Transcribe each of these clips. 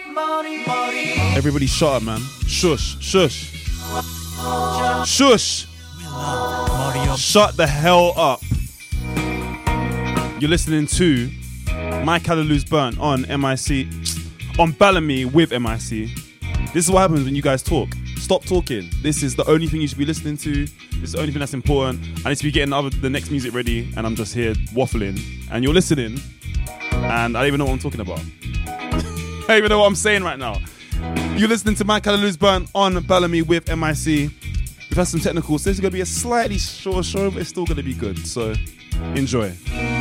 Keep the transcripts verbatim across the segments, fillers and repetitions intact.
Everybody shut up, man. Shush, shush. Shush. Shut the hell up. You're listening to My Calalu's Burnt on M I C, on Bellamy with M I C. This is what happens when you guys talk. Stop talking. This is the only thing you should be listening to. This is the only thing that's important. I need to be getting the, other, the next music ready, and I'm just here waffling. And you're listening, and I don't even know what I'm talking about. I don't even know what I'm saying right now. You're listening to My Calalu's Burnt on Bellamy with M I C. We've had some technicals, so this is going to be a slightly short show, but it's still going to be good. So, enjoy.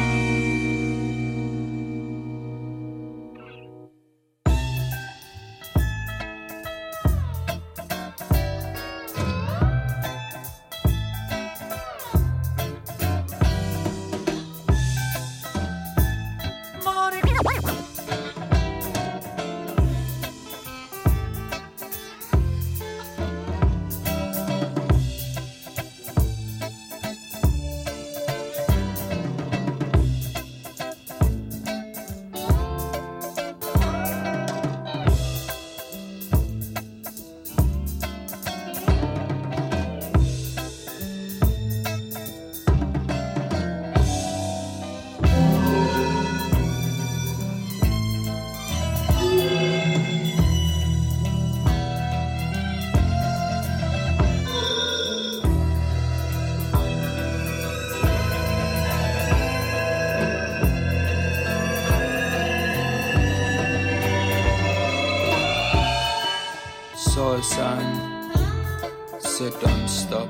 Saw a sign, said don't stop.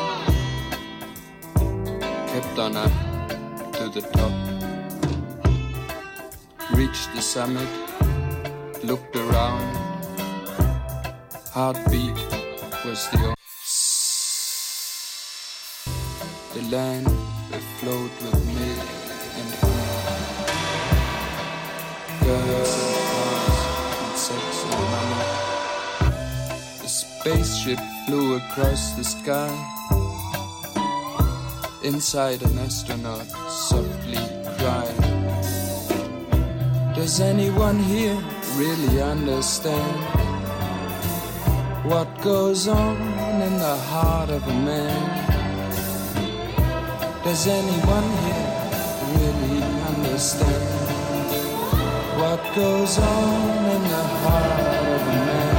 Kept on up to the top. Reached the summit, looked around. Heartbeat was the only. The land afloat with milk and honey. Girls and cars and sex and money. Spaceship flew across the sky. Inside an astronaut softly cried. Does anyone here really understand what goes on in the heart of a man? Does anyone here really understand what goes on in the heart of a man?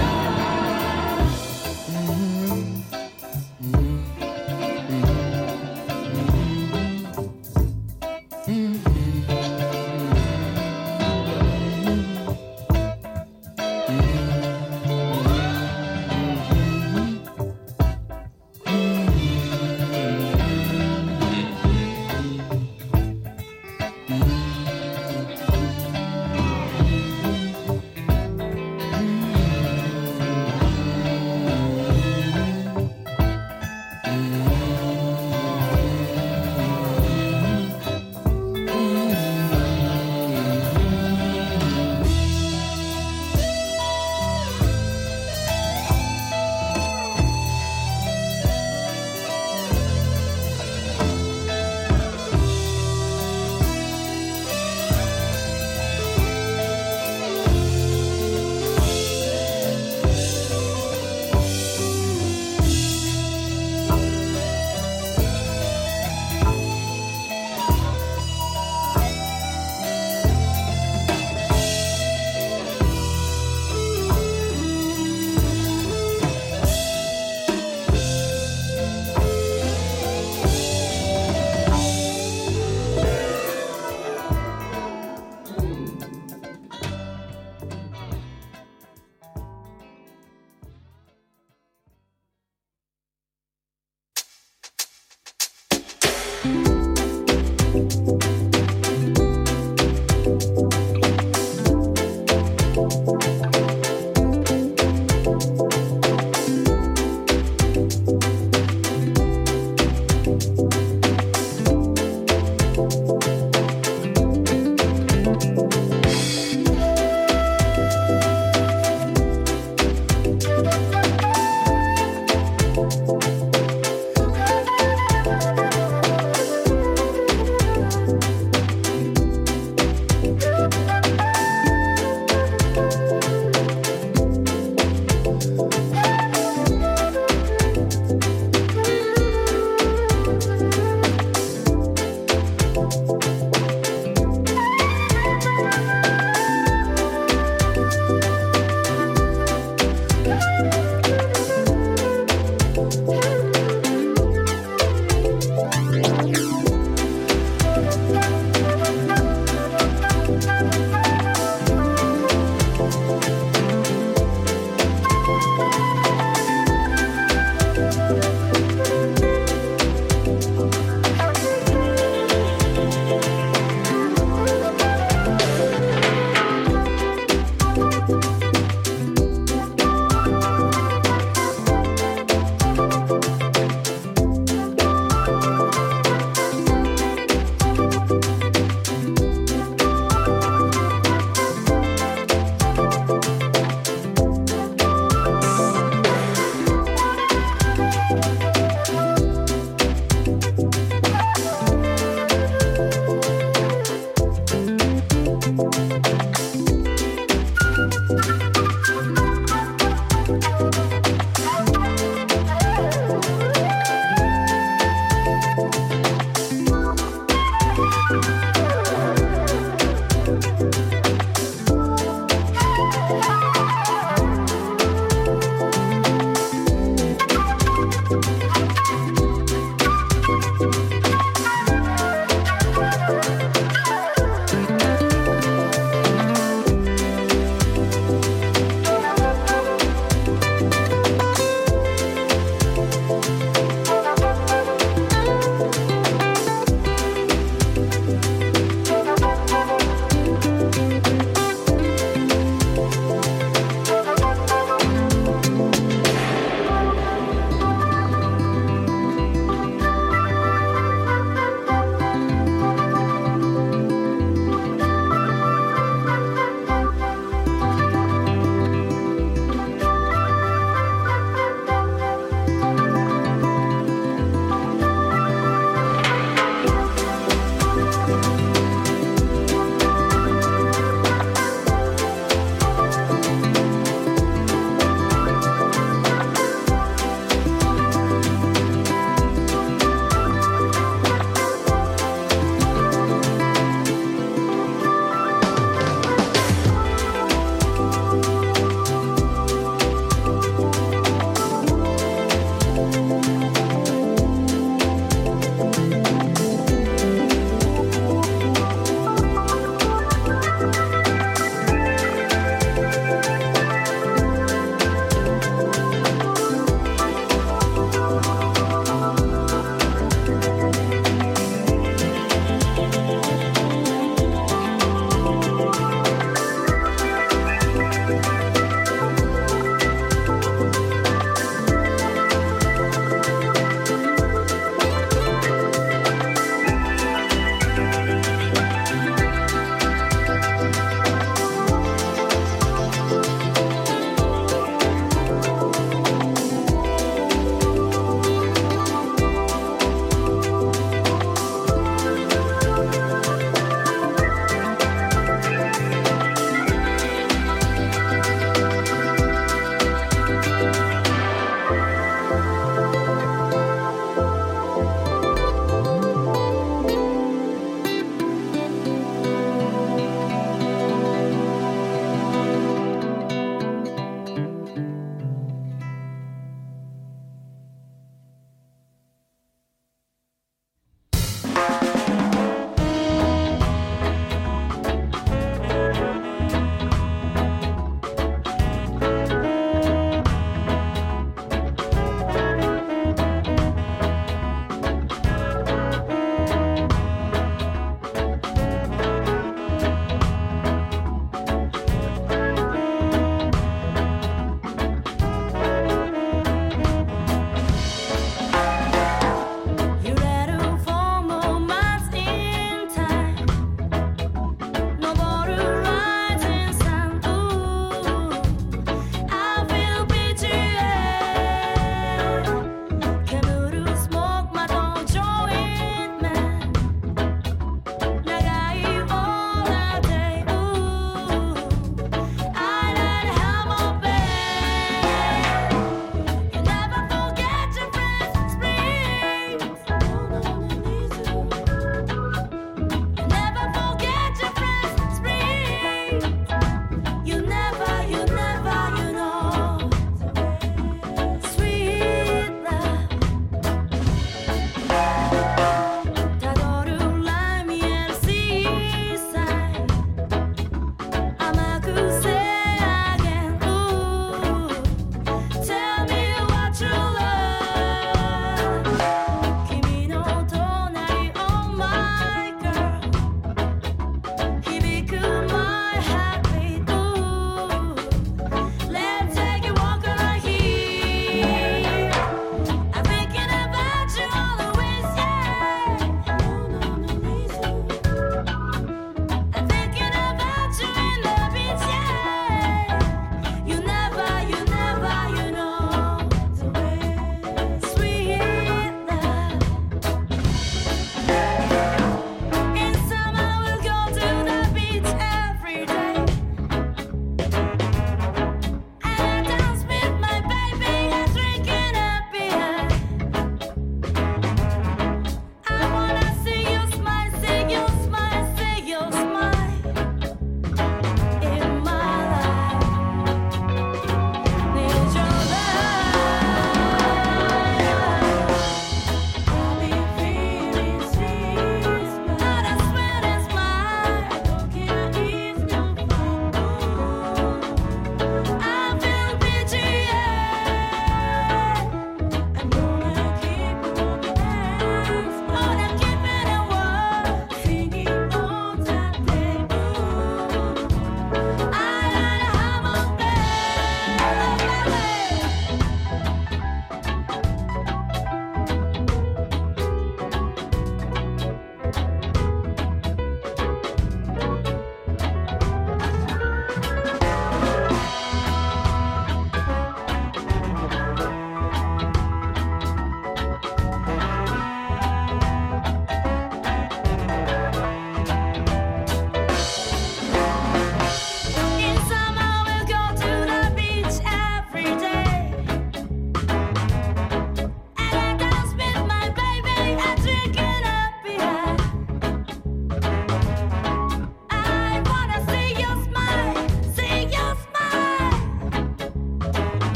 Thank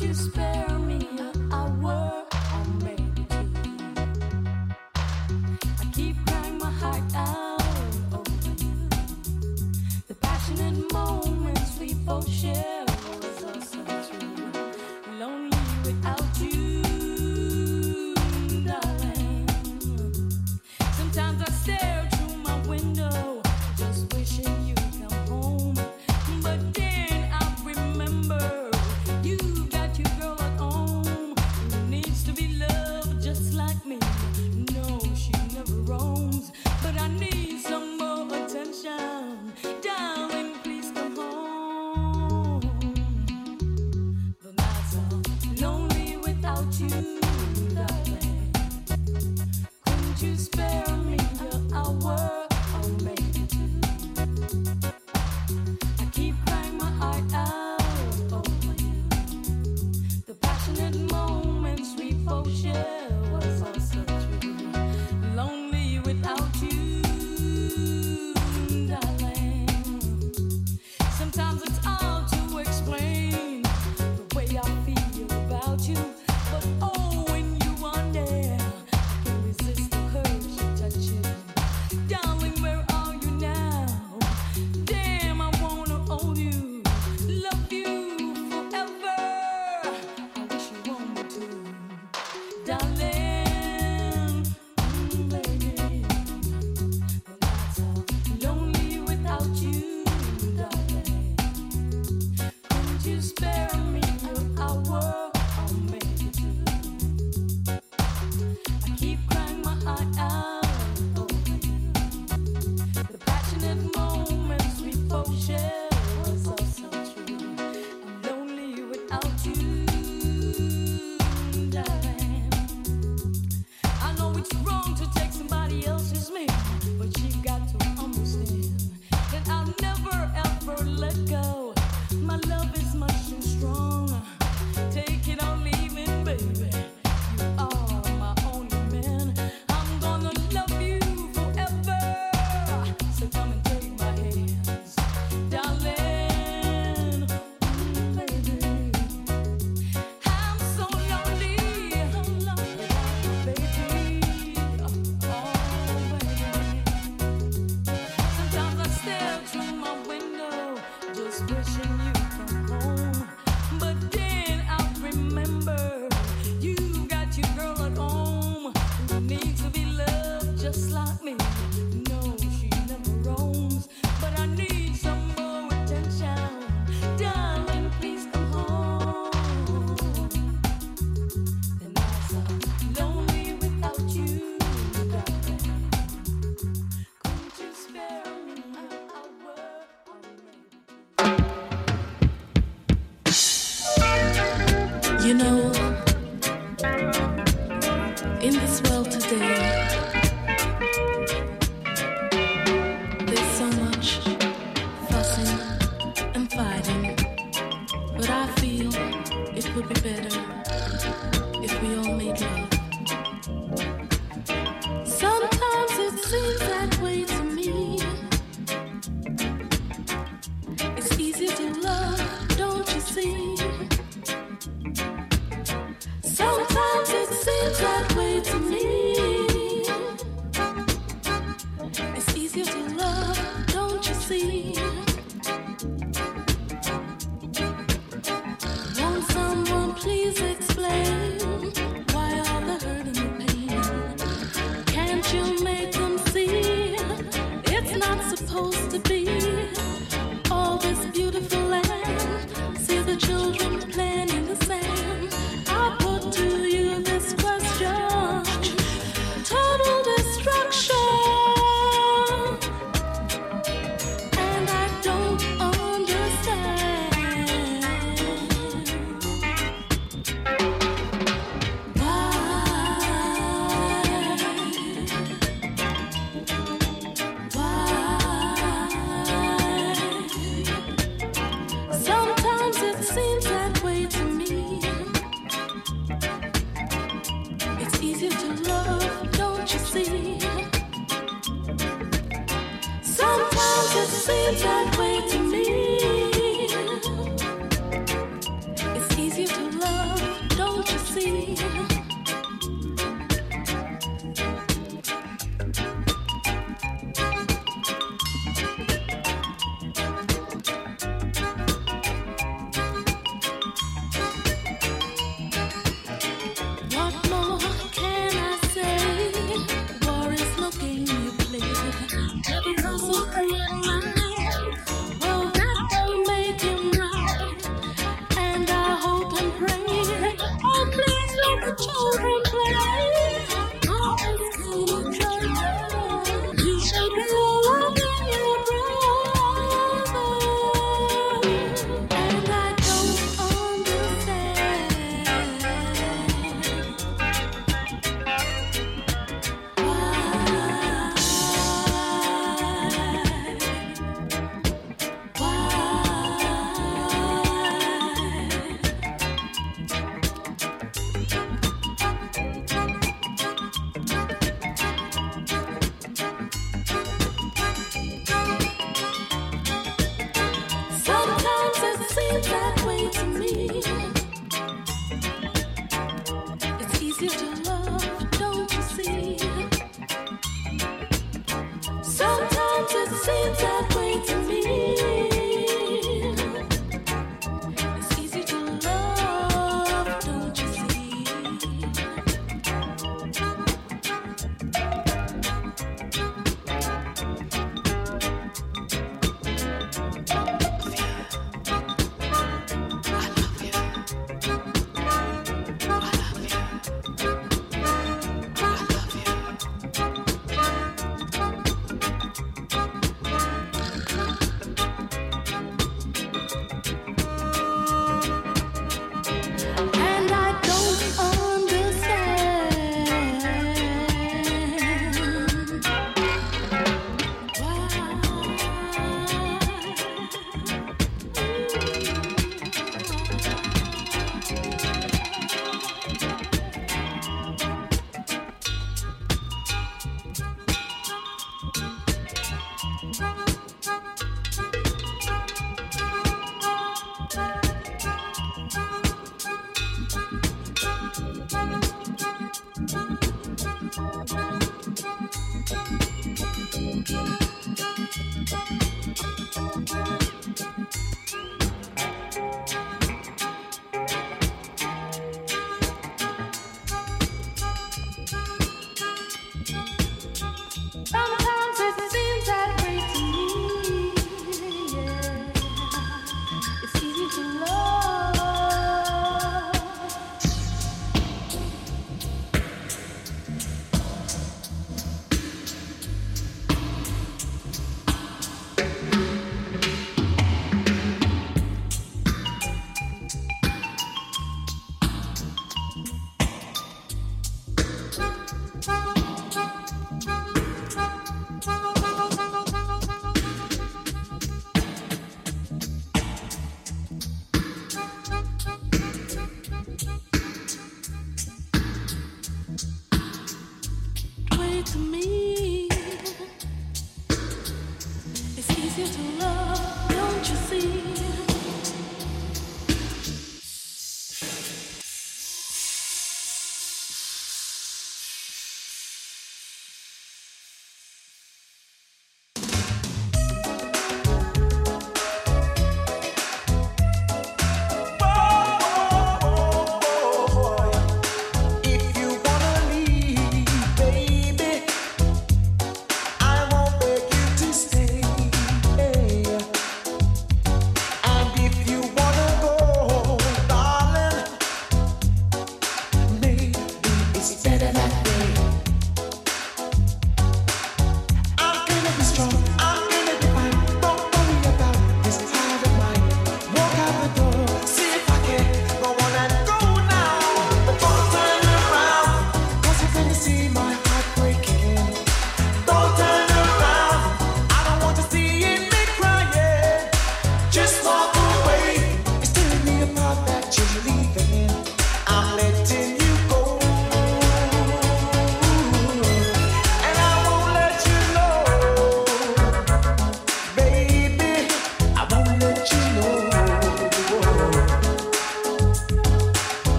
you spare me an hour or maybe two? I keep crying my heart out over you. The passionate moments we both share was also true. Lonely without you, darling. Sometimes I stare through my window, just wishing you'd come home. But then I remember you got your girl at home who needs to be loved just like me. No, she never roams, but I need some more attention. Darling, please come home. The nights are lonely without you, darling. Couldn't you spare me an hour or maybe two? I keep crying my heart out over you. The passionate moments we both share was also true. Lonely without you, darling. Sometimes it's hard to explain the way I feel about you, but oh, when you are there, I can't resist the urge to touch you. Darling, where are you now? Damn, I wanna hold you, love you forever. I wish you want me to, darling, mm, baby. The nights are lonely without you, darling. Couldn't you spare me an hour or maybe two? I keep crying my heart out over you. The passionate moments we both share was also true. I'm lonely without you, darling. I know it's wrong to take somebody else's man, but you've got to understand that I'll never ever let go. My love is much too strong. Take it or leave it, baby. You are my only man. I'm gonna love you forever. So come and take my hands, darling, mm, baby. I'm so lonely, without you, baby. Oh, baby. Sometimes I stare through my window, just wishing you'd come home. But then I remember you got your girl at home who needs to be loved just like me. No, she never roams, but I need some more attention. Darling, please come home. The nights are lonely without you, darling. Couldn't you spare me an hour or maybe? You know, in this world today, there's so much fussing and fighting, but I feel it would be better if we all made love. Sometimes it seems that way to me. It's easier to love, don't you see? Sometimes it seems that way to me. It's easier to love, don't you see? Won't someone please explain why all the hurt and the pain? Can't you make them see it's not supposed to be all this beautiful land? See the children playing in the sand. I put to you this question: total destruction, and I don't understand why. Why? Sometimes it seems that way to me. It's easier to love, don't you see? Sometimes it seems that way to me. It's easier to love. see. What more can I say? War is no game you play. Every hustle and lie. Well, that don't make him right. And I hope and pray. Oh, please don't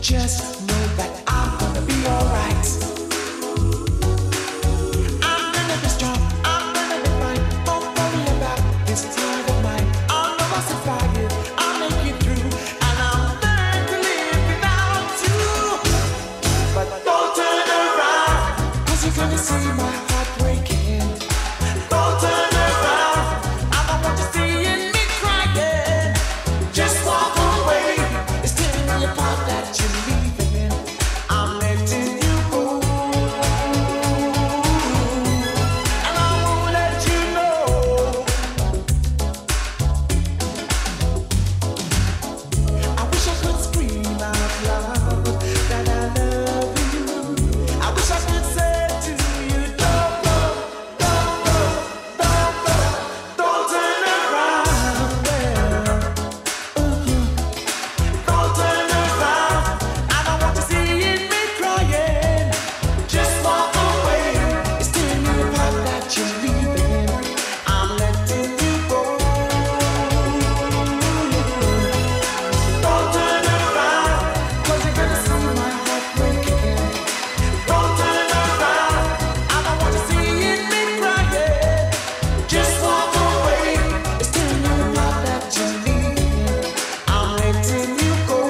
just know that I'm gonna be alright. I'm gonna be strong, I'm gonna be fine. Don't worry about this pride of mine. I know I'll survive it, I'll make it through, and I'll learn to live without you. But don't turn around, 'cause you're gonna see my heart breaking. Don't turn around, I don't want you seeing me crying. Just walk away, it's tearing me apart that you're leaving. I'm letting you go, and I won't let you know. I wish I could scream out loud that I love you. I wish I could say to you, don't go, don't go, don't go, don't turn around, yeah. Don't turn around, I don't want you seeing me crying. Just walk away, it's tearing me apart that you're leaving. I'm letting you go. Don't turn around, 'cause you're gonna see my heart breaking. Don't turn around, I don't want you seeing me crying. Just walk away, it's tearing me apart that you're leaving. I'm letting you go.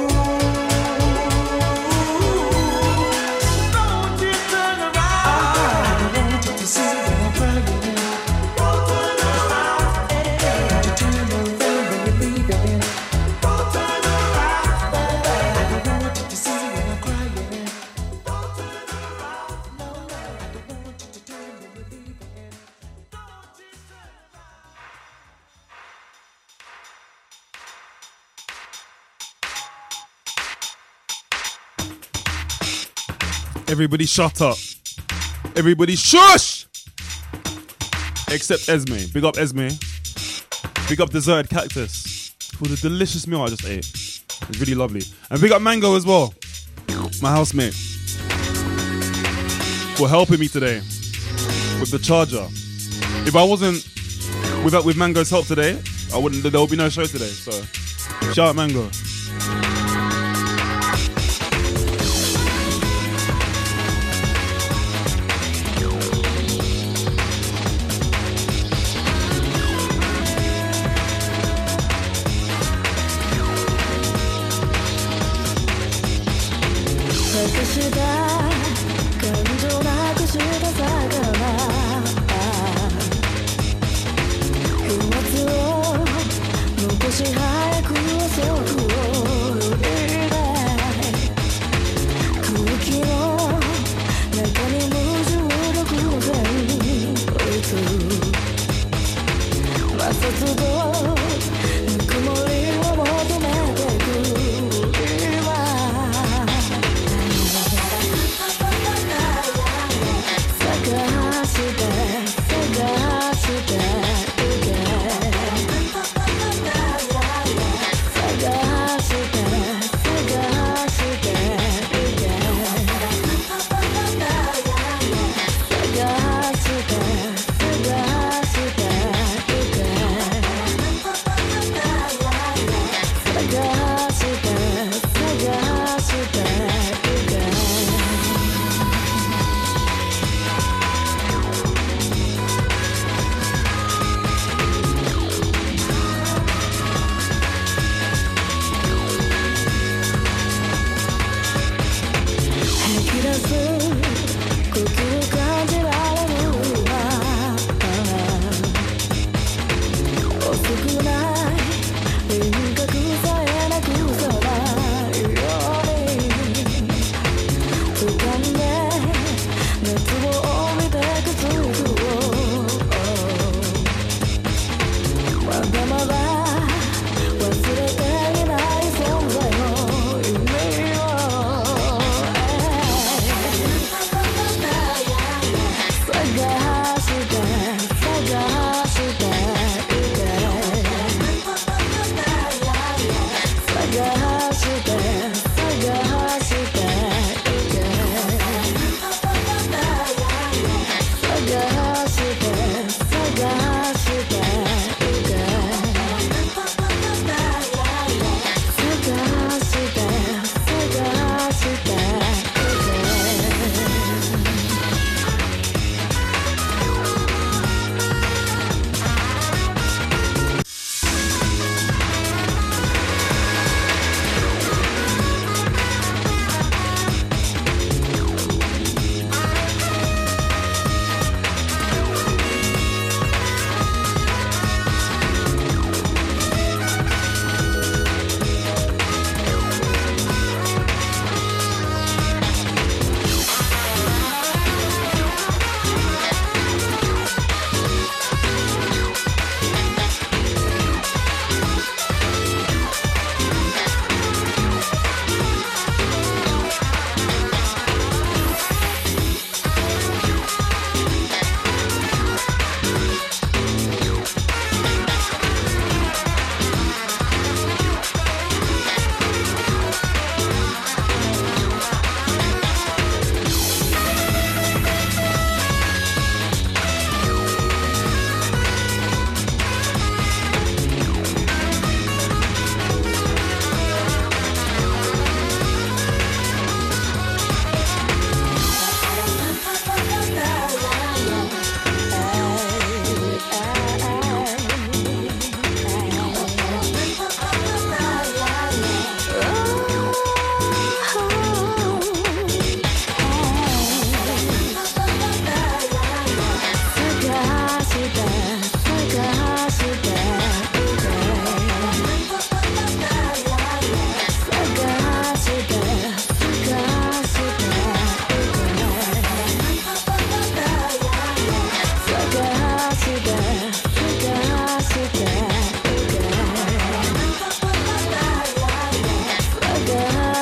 Don't you turn around, I don't want you to see me crying. Don't turn around, don't you turn around when you're leaving. Don't turn around, I don't want you to see me crying. Don't turn around, no, I don't want you to turn when you're leaving. Don't you turn around. Everybody shut up. Everybody shush! Except Esme. Big up Esme. Big up Deserted Cactus for the delicious meal I just ate. It's really lovely. And big up Mango as well, my housemate, for helping me today with the charger. If I wasn't with with Mango's help today, I wouldn't. There would be no show today. So shout out Mango. Sucker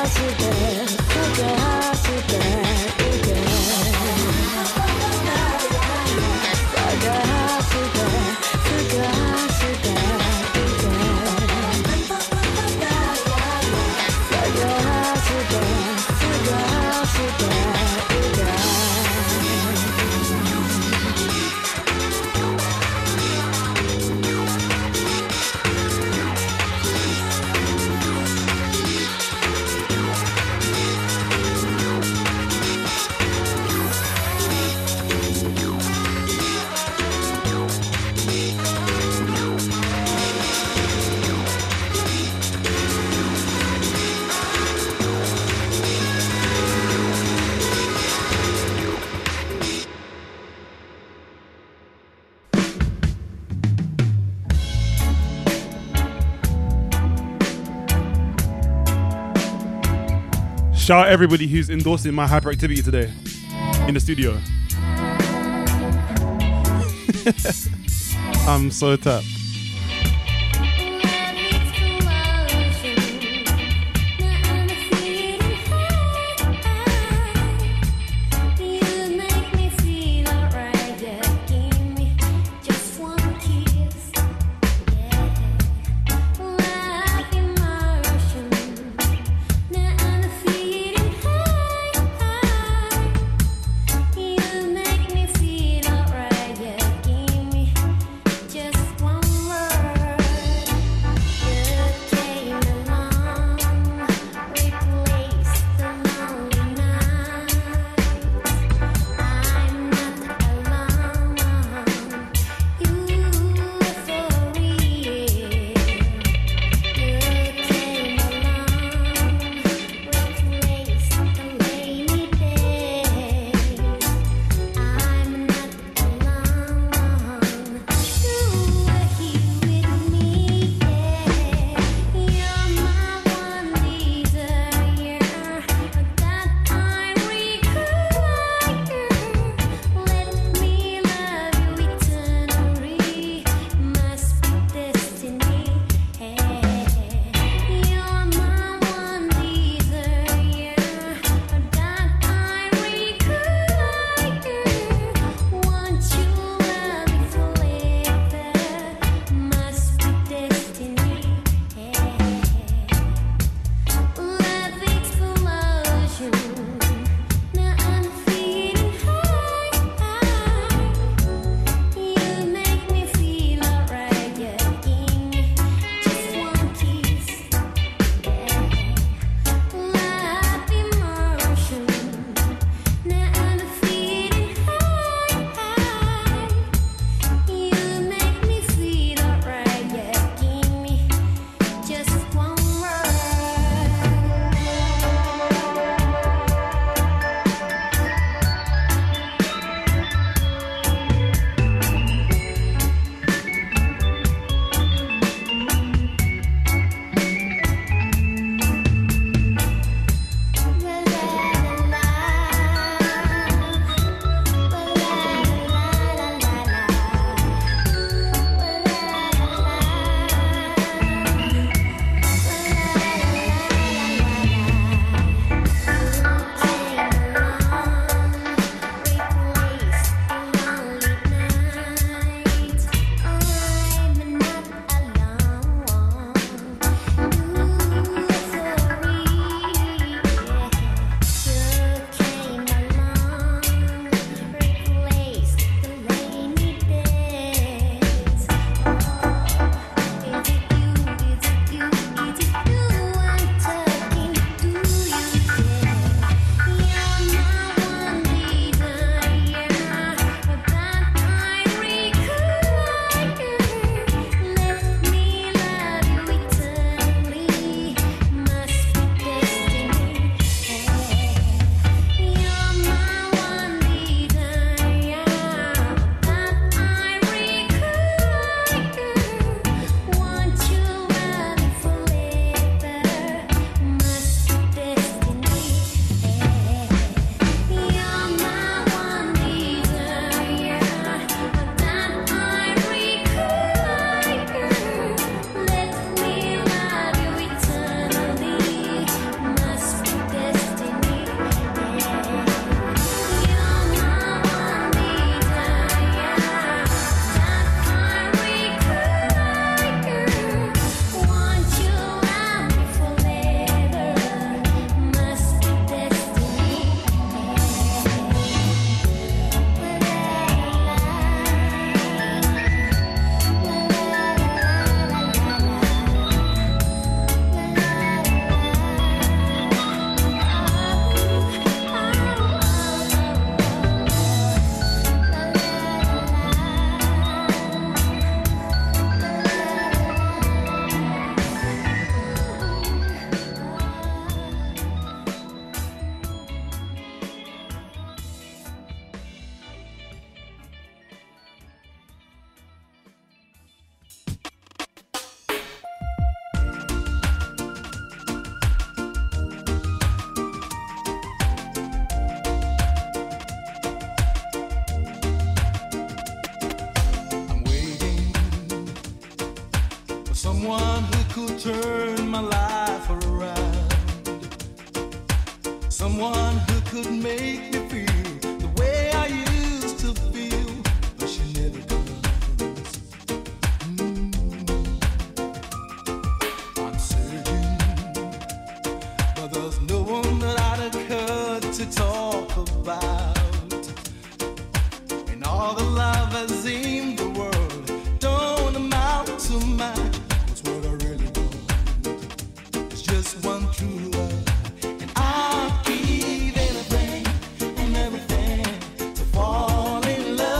Shout out everybody who's endorsing my hyperactivity today in the studio. I'm so tapped. Just one Someone who could make me feel the way I used to feel, but she never does. Mm. I'm searching, but there's no one that I'd occurred to talk about. And all the love has seemed the world don't amount to much. That's what I really want. It's just one true love. I'll give anything and everything to fall in love.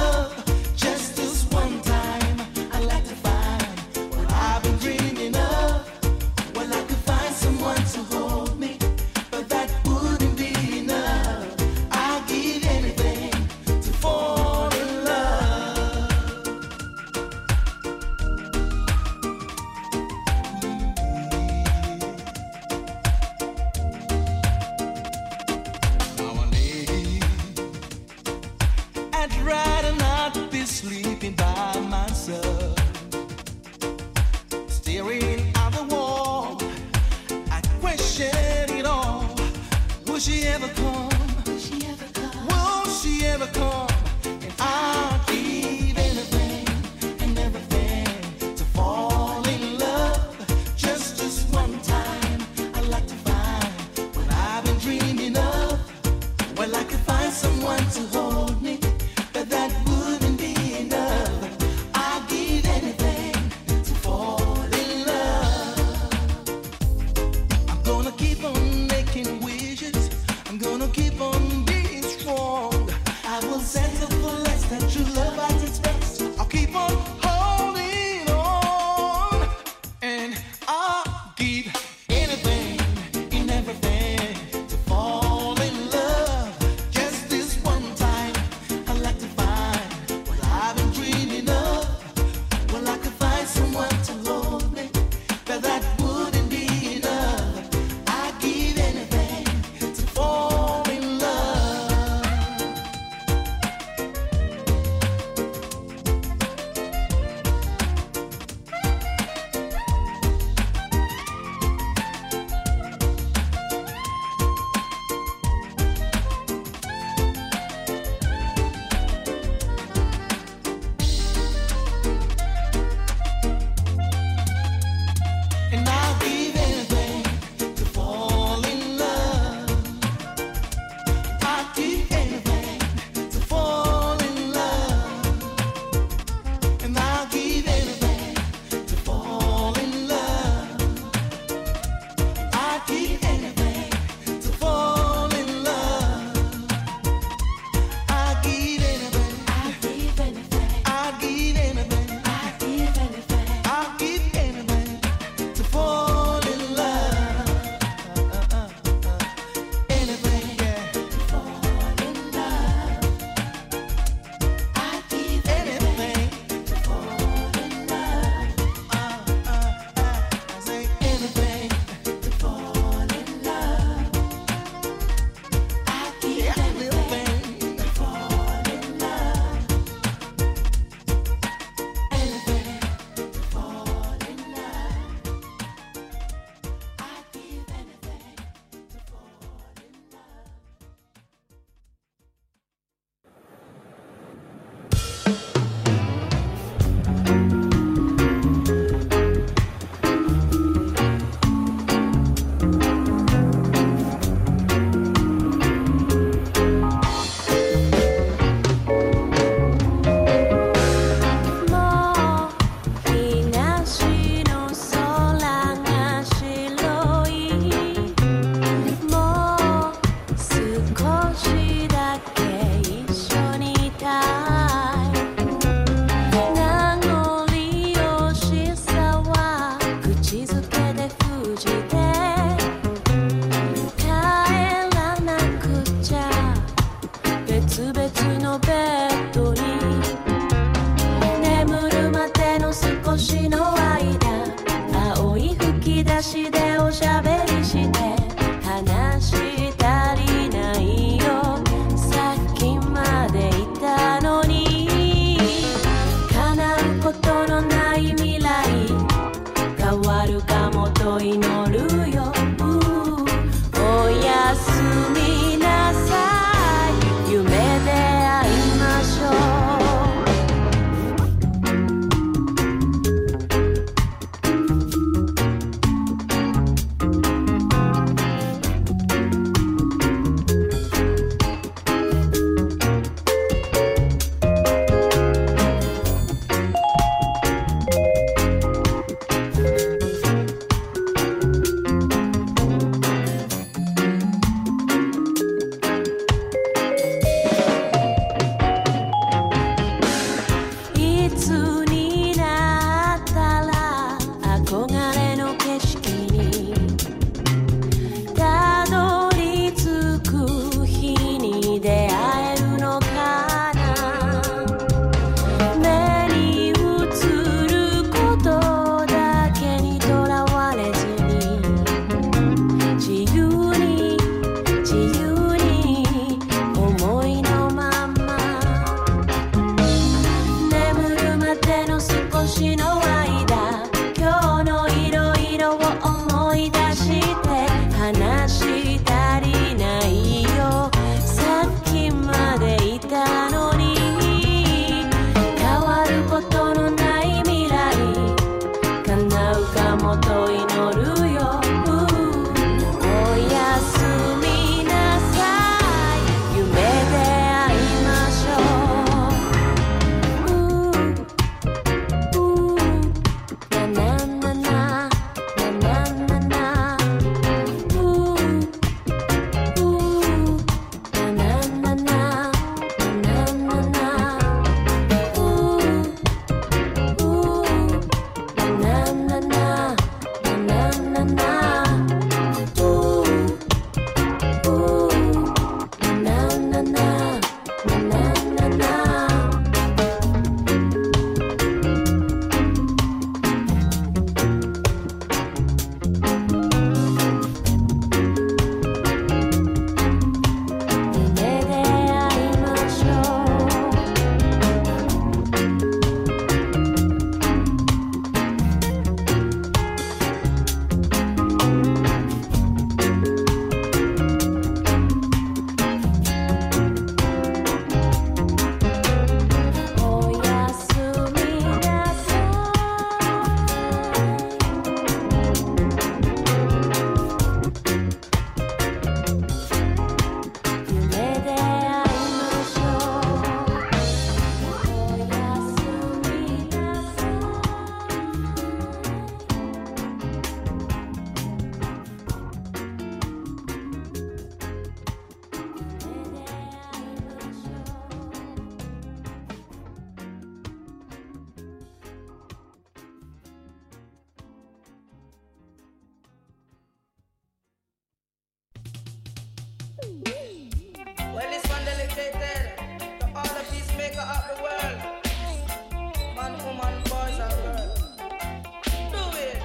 Well, this one dedicated to all the peacemaker of the world. Man, woman, boys and girls. Do it.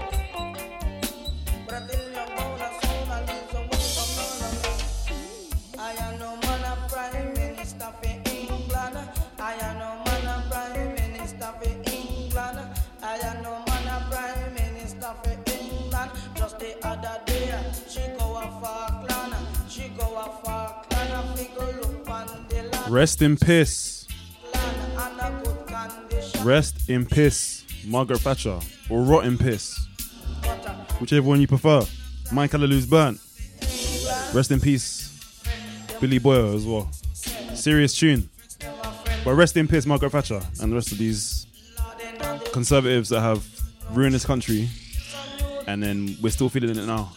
But in your bone and soul and leaves away from none of me. I am no man a prime minister for England. I am no man a prime minister for England. I am no man a prime minister for England. Just the other day, she go a Falkland. She go a Falkland. She go look on the land. Rest in peace. And a good condition. Rest in piss, Margaret Thatcher, or rot in piss, But, uh, whichever one you prefer. Mike Alaloo's burnt. Rest in peace, Billy Boyle as well. Serious tune. But rest in peace, Margaret Thatcher, and the rest of these conservatives that have ruined this country, and then we're still feeling it now.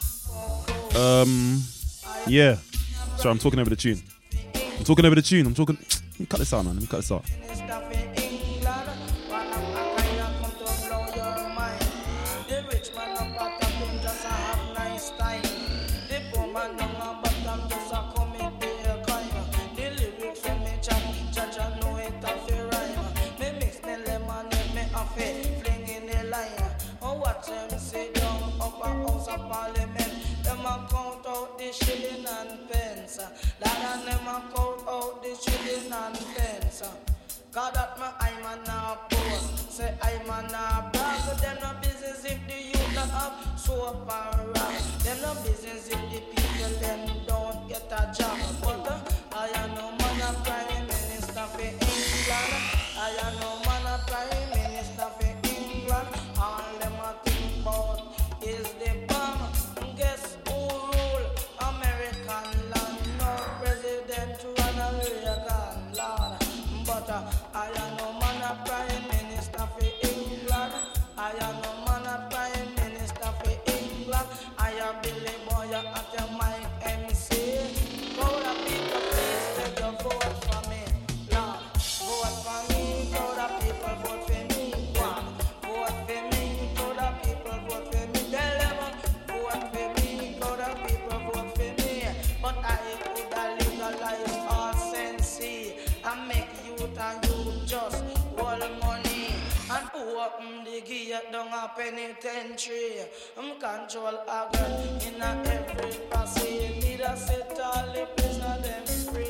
Um, yeah. Sorry, I'm talking over the tune. I'm talking over the tune. I'm talking. Let me cut this out, man. Let me cut this out. Minister for England, one of a kind of come to blow your mind. The rich man up at the top just a have nice time. The poor man down a bottom just a commit their crime. The lyrics when me chat, judge I know it a fi rhyme. Me mix the lemon and me a fi fling in the line. Oh, watch them sit down up a house of parliament. Them a count out the shilling and pence. Lord, and them a count out the shilling and pence. God that my I'm a now post. Say I'm a now brag. But them no business if the youth not have soap and rag. Them no business if the people them don't get a job. But uh, I am no man a prime minister for England. I am no man a prime minister for England. All them a think about is the bomb. Guess who rule American land? No president Ronald Reagan, Lord. But uh, I am no man a prime minister for England. I am no man a prime minister for England. I am Billy Boy at your mic M C. Crowd of people, please take your vote for me, Lord. Vote for me, crowd of people, vote for me. One, vote for me, crowd of people, vote for me. Tell them, vote for me, crowd of people, vote for me. But I could have legalized all sense and make youth and youth just all money and open the gate down a penitentiary. I'm control a girl in a every passage. Need a set all the prisoner them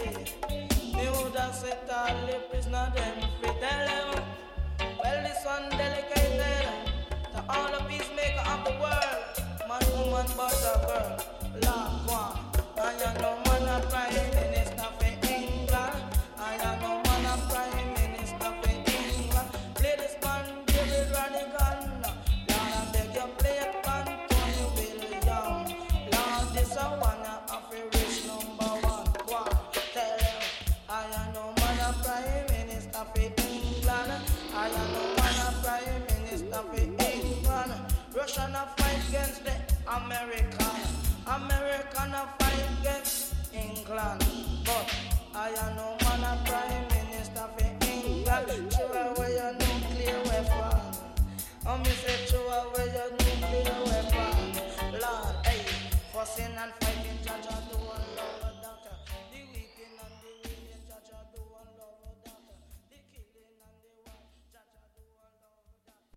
free. Me woulda set all the prisoner them free. Tell them, well this one dedicated to all the peacemaker of the world. Man, woman, boy, a girl. Lord, one. I am no man a prime minister for England. I am no man a prime minister for England. Play this man, David Ranigan. Lord, I beg you, play it, man, Tony William. Lord, this a one of a rich number one. One, tell him, I am no man a prime minister for England. I am no man a prime minister for England. Russia na fight against the American. American a fight against England. But I am no man a prime minister for England. Throw away your nuclear weapon. Oh, me say throw away your nuclear weapon. Lord, hey, fussing and fighting, judge I do one love a doctor. The weeping and the weeping, judge I do one love a doctor. The killing and the war, judge I do one love a doctor.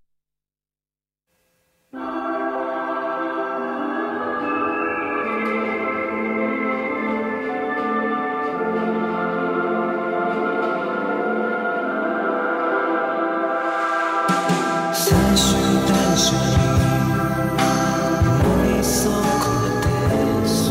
사실 단순히 머릿속 그대에서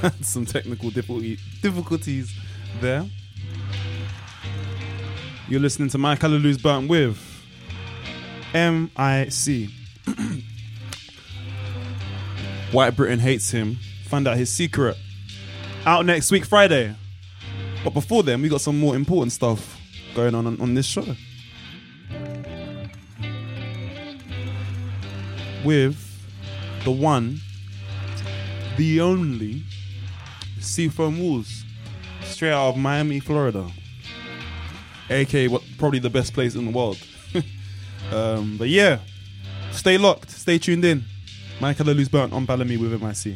Some technical difficulty, difficulties there. You're listening to My Colourloo's Burnt with M I C. White Britain hates him. Find out his secret. Out next week, Friday. But before then, we got some more important stuff going on on, on this show. With the one, the only Seafoam Wolves, straight out of Miami, Florida. A K A what, probably the best place in the world. um, but yeah, stay locked, stay tuned in. My Colourloo's Burnt on Bellamy with M I C.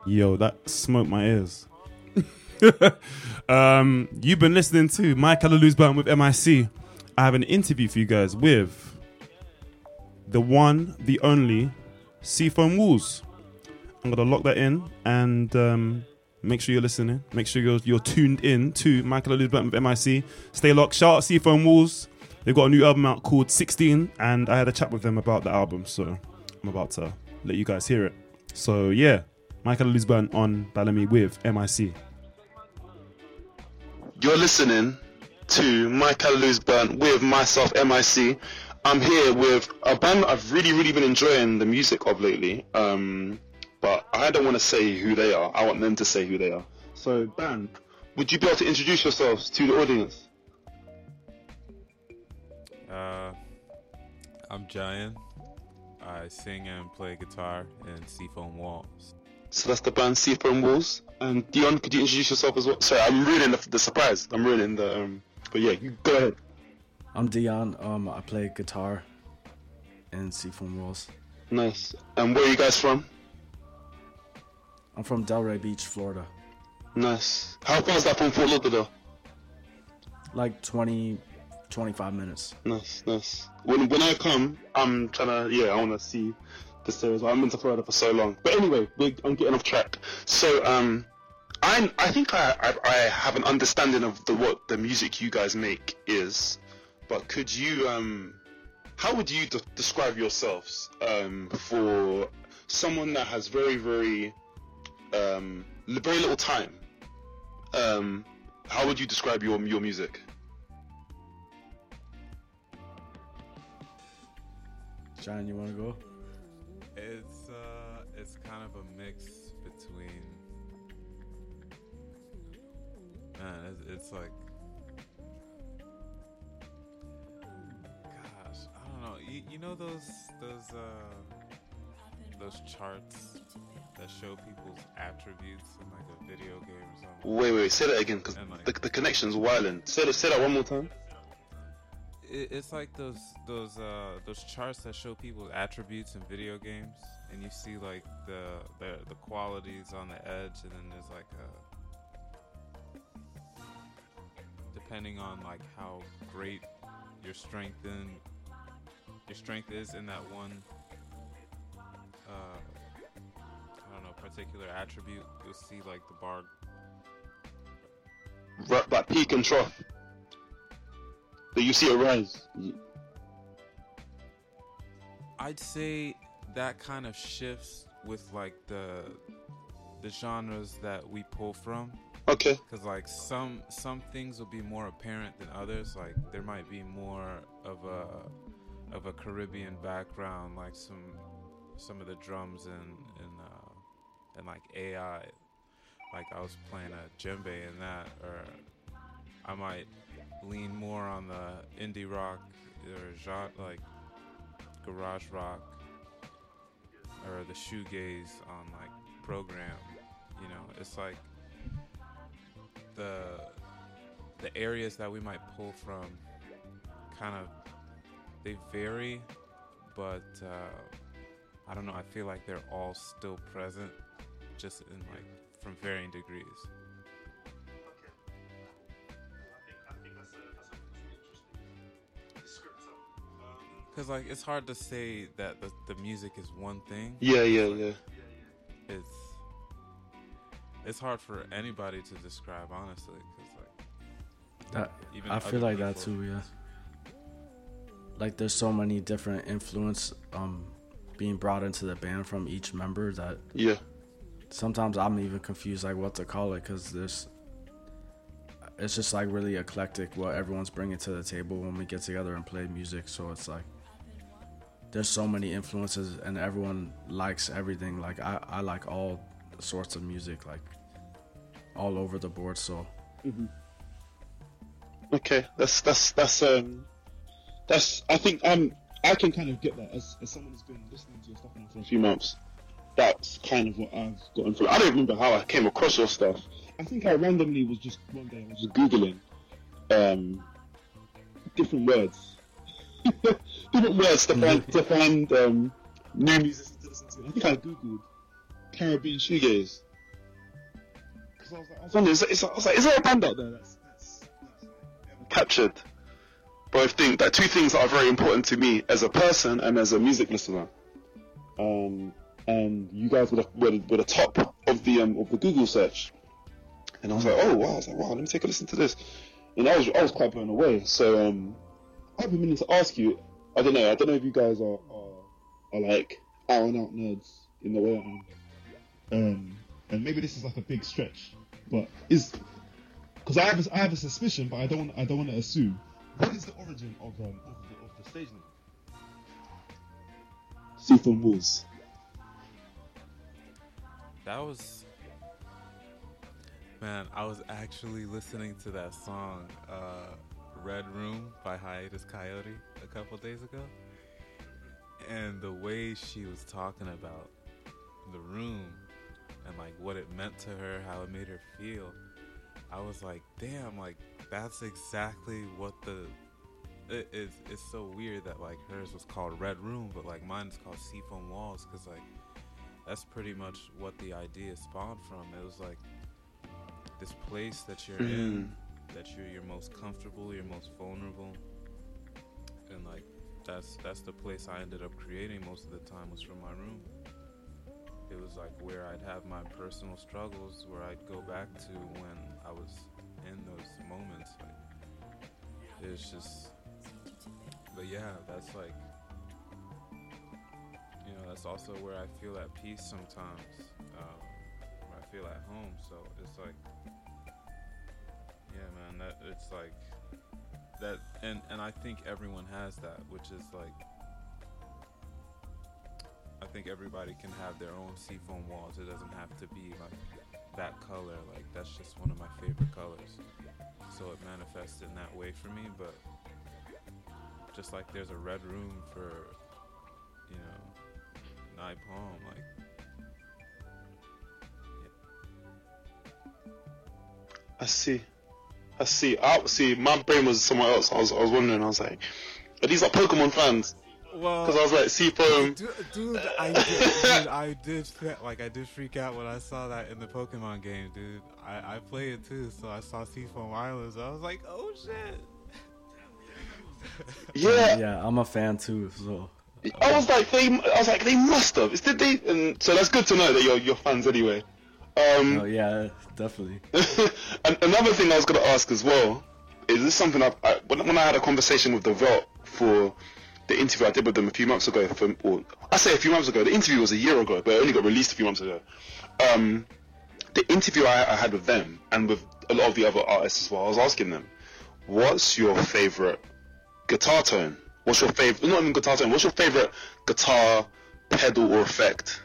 Yo, that smoked my ears. um, you've been listening to My Kalaloo's Burn with M I C. I have an interview for you guys with the one, the only Seafoam Walls. I'm gonna lock that in and um, make sure you're listening. Make sure you're you're tuned in to My Kalaloo's Burn with M I C. Stay locked. Shout out Seafoam Walls. They've got a new album out called sixteen, and I had a chat with them about the album, so I'm about to let you guys hear it. So yeah, My Kalaloo's Burn on Bellamy with M I C. You're listening to My Kalaloo's Burn with myself, M I C. I'm here with a band I've really, really been enjoying the music of lately. Um, but I don't want to say who they are. I want them to say who they are. So, band, would you be able to introduce yourselves to the audience? Uh, I'm Giant. I sing and play guitar in Seafoam Walls. So that's the band Seafoam Walls. And Dion, could you introduce yourself as well? Sorry, I'm ruining the, the surprise. I'm ruining the... Um, but yeah, you go ahead. I'm Dion. Um, I play guitar in Seafoam Walls. Nice. And where are you guys from? I'm from Delray Beach, Florida. Nice. How far is that from Fort Lauderdale? Like twenty, twenty-five minutes. Nice, nice. When when I come, I'm trying to, yeah, I want to see the series. I'm into Florida for so long. But anyway, we, I'm getting off track. So, um, I I think I, I I have an understanding of the what the music you guys make is. But could you, um, how would you de- describe yourselves um, for someone that has very, very, um, li- very little time? Um, how would you describe your your music? John, you want to go? It's uh, it's kind of a mix between. Man, it's, it's like. Gosh, I don't know. You, you know those those uh those charts that show people's attributes in like a video game or something. Wait, wait, say that again, because And, like- the, the connection's wildin'. Say that, say that one more time. It, it's like those those uh those charts that show people's attributes in video games, and you see like the the the qualities on the edge, and then there's like a depending on like how great your strength in your strength is in that one uh I don't know particular attribute, you'll see like the bar. Right, like peak and trough. That you see a rise. I'd say that kind of shifts with like the the genres that we pull from. Okay. Because like some some things will be more apparent than others. Like there might be more of a of a Caribbean background, like some some of the drums and and uh, and like A I. Like I was playing a djembe in that, or I might lean more on the indie rock or genre, like garage rock, or the shoegaze on like Program. You know, it's like the the areas that we might pull from kind of they vary, but uh, I don't know. I feel like they're all still present, just in like from varying degrees. Because like it's hard to say that the, the music is one thing. Yeah, yeah, yeah. It's it's hard for anybody to describe, honestly. Cause like That even I feel other like that people- too. Yeah. Like there's so many different influence um being brought into the band from each member that Yeah. sometimes I'm even confused like what to call it, because there's it's just like really eclectic what everyone's bringing to the table when we get together and play music. So it's like there's so many influences and everyone likes everything. Like I, I like all sorts of music, like all over the board. So Okay, that's that's that's um that's I think um I can kind of get that as, as someone who's been listening to your stuff now for a few months. That's kind of what I've gotten through. I don't remember how I came across your stuff. I think I randomly was just one day I was just googling um different words, different words to find to find um new musicians to listen to. I think I googled Caribbean shoegaze, because I was like, I was wondering, is, is, I was like, is there a band out there that's, that's, that's captured both things, that two things that are very important to me as a person and as a music listener. Um, and you guys were the, were, the, were the top of the um, of the Google search, and I was like, oh wow, I was like, wow, let me take a listen to this, and I was I was quite blown away. So um, I've been meaning to ask you, I don't know, I don't know if you guys are are, are like out and out nerds in the way I am, um, and maybe this is like a big stretch, but is because I have a, I have a suspicion, but I don't I don't want to assume. What is the origin of um of the, of the stage name? Seafoam Walls. That was, man, I was actually listening to that song, uh, Red Room by Hiatus Coyote a couple days ago. And the way she was talking about the room and like what it meant to her, how it made her feel, I was like, damn, like that's exactly what the, it, it's, it's so weird that like hers was called Red Room, but like mine is called Seafoam Walls, because like, that's pretty much what the idea spawned from. It was like this place that you're in, that you're your most comfortable, you're most vulnerable, and like that's that's the place I ended up creating most of the time, was from my room. It was like where I'd have my personal struggles, where I'd go back to when I was in those moments. Like it's just, but yeah, that's like. You know, that's also where I feel at peace sometimes, um, where I feel at home. So it's like, yeah, man, that it's like that, and and I think everyone has that, which is like, I think everybody can have their own seafoam walls. It doesn't have to be like that color. Like that's just one of my favorite colors. So it manifests in that way for me. But just like there's a red room for, you know, Night Palm, like yeah. I see, I see. I see. My brain was somewhere else. I was, I was wondering. I was like, are these like Pokemon fans? Well, Because I was like, Seafoam. dude, dude, I did, dude, I did, fe- like, I did freak out when I saw that in the Pokemon game, dude. I, I play it too, so I saw Seafoam Islands. I was like, oh shit. Yeah. Yeah, I'm a fan too. So I was like, they. I was like, they must have. Is did they? And so that's good to know that you're you're fans anyway. Um, oh, yeah, definitely. and another thing I was gonna ask as well is this something I've, I when, when I had a conversation with the Velt for the interview I did with them a few months ago. For, or I say a few months ago. The interview was a year ago, but it only got released a few months ago. Um, the interview I, I had with them and with a lot of the other artists as well. I was asking them, what's your favorite guitar tone? What's your favorite, not even guitar tone, what's your favorite guitar pedal or effect?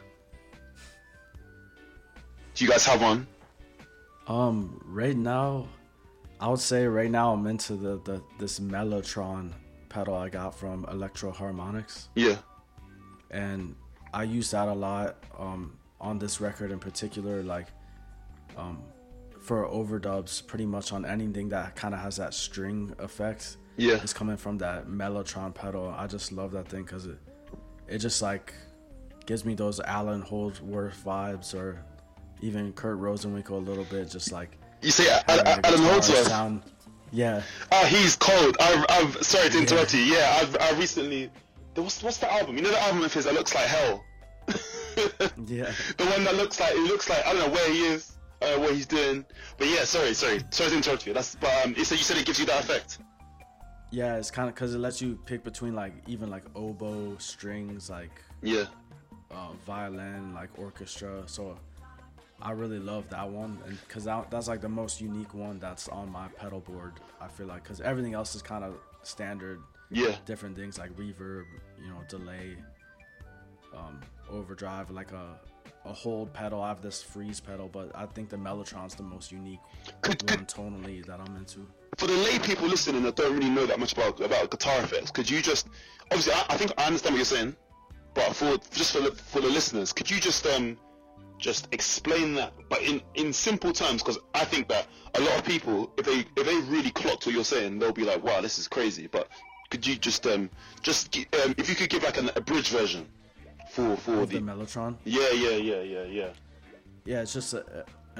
Do you guys have one? Um, right now, I would say right now I'm into the, the this Mellotron pedal I got from Electro Harmonics, Yeah. and I use that a lot um, on this record in particular, like um, for overdubs, pretty much on anything that kind of has that string effect. Yeah. It's coming from that Mellotron pedal. I just love that thing because it, it just like gives me those Alan Holdsworth vibes, or even Kurt Rosenwinkel a little bit, just like You say Al- having Al- the Alan guitar Holdsworth? sound. Yeah, Ah, he's cold. I've, I've sorry to interrupt Yeah. you. Yeah, I've, I recently. there was- What's the album? You know the album of his that looks like hell. yeah. The one that looks like it looks like I don't know where he is, uh, what he's doing. But yeah, sorry, sorry, sorry to interrupt you. That's but um, you said you said it gives you that effect. Yeah, it's kind of because it lets you pick between like even like oboe, strings, like Yeah. uh, violin, like orchestra. So I really love that one, and because that, that's like the most unique one that's on my pedal board. I feel like because everything else is kind of standard, Yeah. different things like reverb, you know, delay, um, overdrive, like a a hold pedal. I have this freeze pedal, but I think the Mellotron's the most unique Could, one could tonally that I'm into. for the lay people listening that don't really know that much about about guitar effects, could you just obviously I, I think I understand what you're saying, but for just for the, for the listeners, could you just um just explain that, but in in simple terms? Because I think that a lot of people, if they if they really clocked what you're saying, they'll be like, wow, this is crazy. But could you just um just gi- um, if you could give like an abridged version for for Of the, the Mellotron. yeah yeah yeah yeah yeah Yeah, it's just a,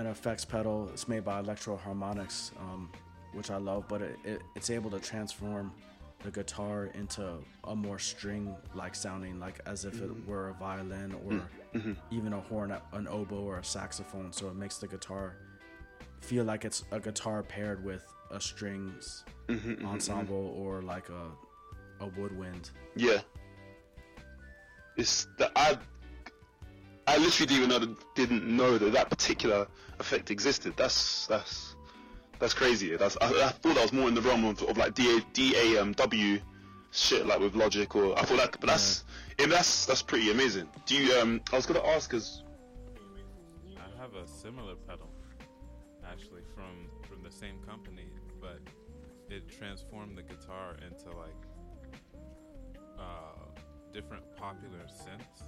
an effects pedal. It's made by Electro Harmonics, um, which I love, but it, it, it's able to transform the guitar into a more string-like sounding, like as if it were a violin or even a horn, an oboe or a saxophone. So it makes the guitar feel like it's a guitar paired with a strings ensemble or like a a woodwind. Yeah. It's that I I literally didn't even know that, didn't know that that particular effect existed. That's that's that's crazy. That's I, I thought that was more in the realm of, of like D A D A M W shit, like with Logic, or I thought that. But that's yeah. that's that's pretty amazing. Do you? Um, I was gonna ask because I have a similar pedal, actually, from from the same company, but it transformed the guitar into like uh, different popular synths.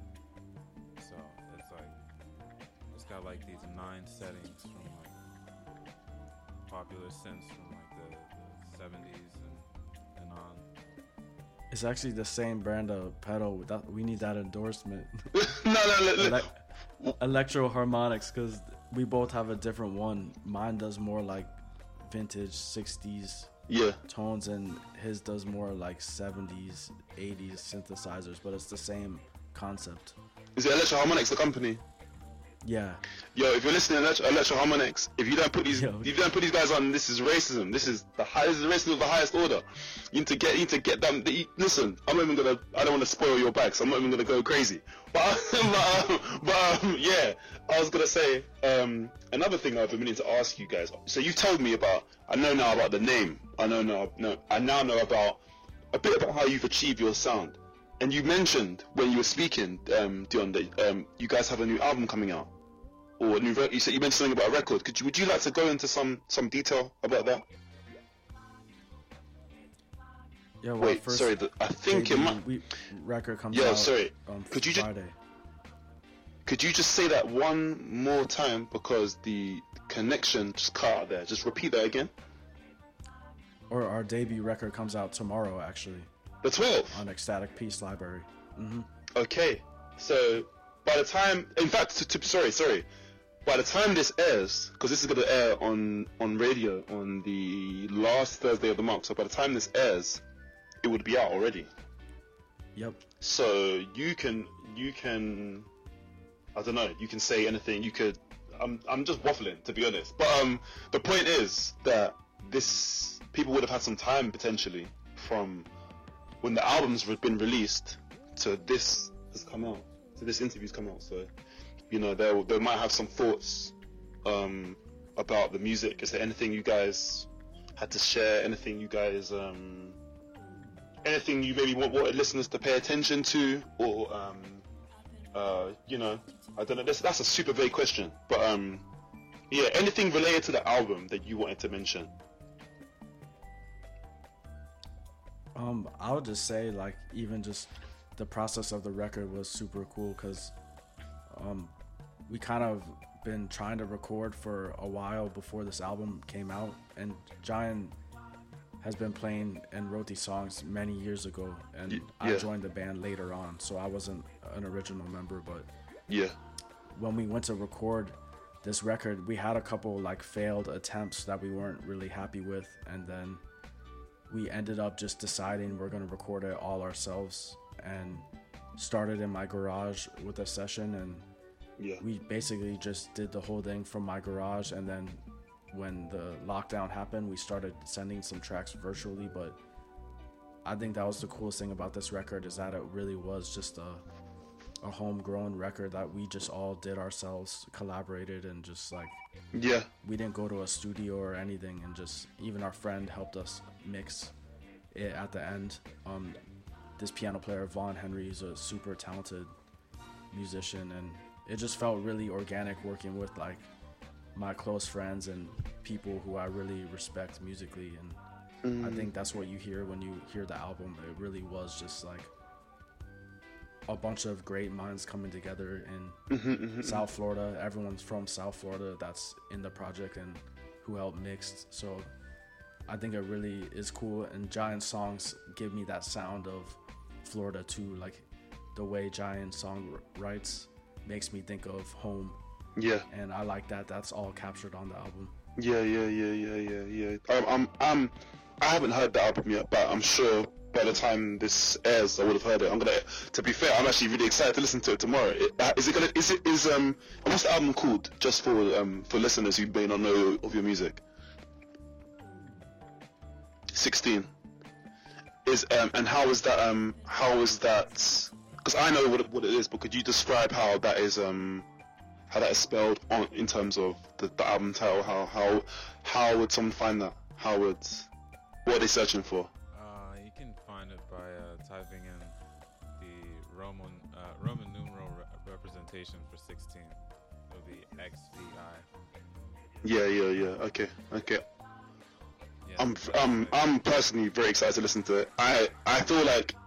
So it's like it's got like these nine settings from like popular synths from like the, the seventies and, and on. It's actually the same brand of pedal. That, we need that endorsement. no, no, no, no. Ele- Electro Harmonics, because we both have a different one. Mine does more like vintage sixties yeah, tones, and his does more like seventies, eighties synthesizers, but it's the same concept. Is it Electro Harmonics, the company? Yeah. Yo, if you're listening to Electro, Electro Harmonics, if you don't put these, Yo. if you don't put these guys on, this is racism. This is the highest racism of the highest order. You need to get, you need to get them. The, listen, I'm not even gonna. I don't want to spoil your bag, so I'm not even gonna go crazy. But, but, um, but um, yeah, I was gonna say um, another thing I've been meaning to ask you guys. So you told me about. I know now about the name. I know now. No, I now know about a bit about how you've achieved your sound. And you mentioned when you were speaking, um, Dion, that um, you guys have a new album coming out. Or a new re- you said you mentioned something about a record. Could you would you like to go into some some detail about that? Yeah. Well, Wait, first, sorry. The, I think it debut might. we, record comes Yeah, out sorry. on Could you just- Friday. Could you just say that one more time because the connection just cut out there? Just repeat that again. Or our debut record comes out tomorrow, actually, The twelfth. on Ecstatic Peace Library. hmm Okay. So by the time, in fact, to, to, sorry, sorry. By the time this airs, because this is going to air on on radio on the last Thursday of the month. So by the time this airs, it would be out already. Yep. So you can you can I don't know, you can say anything. You could I'm I'm just waffling, to be honest. But um the point is that this people would have had some time potentially from when the album's been released to this has come out. So this interview's come out. So you know they they might have some thoughts um about the music. Is there anything you guys had to share? Anything you guys um anything you maybe want, want listeners to pay attention to, or um, uh, you know, I don't know. That's, that's a super vague question, but um, yeah, anything related to the album that you wanted to mention. Um, I would just say, like, even just the process of the record was super cool because um, we kind of been trying to record for a while before this album came out, and Giant has been playing and wrote these songs many years ago, and Y- I yeah. joined the band later on, so I wasn't an original member. But Yeah, when we went to record this record, we had a couple like failed attempts that we weren't really happy with, and then we ended up just deciding we're going to record it all ourselves, and started in my garage with a session, and yeah, we basically just did the whole thing from my garage. And then when the lockdown happened, we started sending some tracks virtually. But I think that was the coolest thing about this record, is that it really was just a a homegrown record that we just all did ourselves, collaborated, and just like yeah, we didn't go to a studio or anything, and just even our friend helped us mix it at the end. Um, this piano player, Vaughn Henry, is a super talented musician, and it just felt really organic working with like my close friends and people who I really respect musically. And I think that's what you hear when you hear the album. It really was just like a bunch of great minds coming together in South Florida. Everyone's from South Florida that's in the project and who helped mix. So I think it really is cool, and Giant songs give me that sound of Florida too. Like the way Giant song writes makes me think of home, Yeah. and I like that. That's all captured on the album. Yeah, yeah, yeah, yeah, yeah, yeah. Um, I'm, I'm, I haven't heard the album yet, but I'm sure by the time this airs, I would have heard it. I'm gonna. To be fair, I'm actually really excited to listen to it tomorrow. It, uh, is it gonna? Is it? Is um? What's the album called? Just for um for listeners who may not know of your music. sixteen. Is um and how is that um how is that? Because I know what it, what it is, but could you describe how that is um how that is spelled on in terms of the, the album title? How how how would someone find that? How would what are they searching for? Uh, you can find it by uh, typing in the Roman uh, Roman numeral re- representation for sixteen. It'll be X V I. Yeah, yeah, yeah. Okay, okay. Yeah, I'm that's I'm it. I'm personally very excited to listen to it. I I feel like.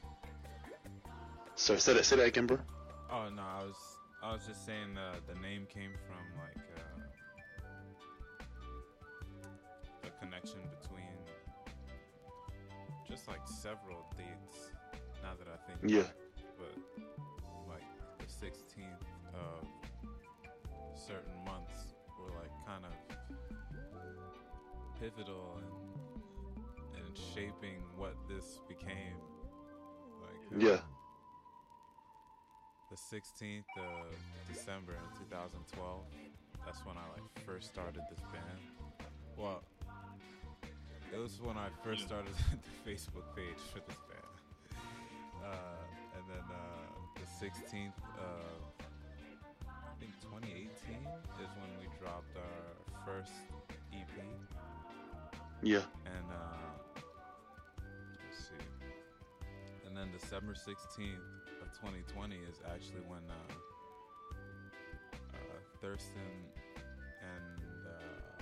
Sorry, say that say that again, bro. Oh no, I was I was just saying the the name came from like uh, the connection between just like several dates. Now that I think, Yeah. back, but like the sixteenth of certain months were like kind of pivotal in in shaping what this became. Like uh, Yeah. the sixteenth of December in two thousand twelve. That's when I like first started this band. Well, it was when I first started the Facebook page for this band. Uh, and then uh, the sixteenth of I think twenty eighteen is when we dropped our first E P. Yeah. And uh, let's see. And then December sixteenth of twenty twenty is actually when uh, uh, Thurston and uh,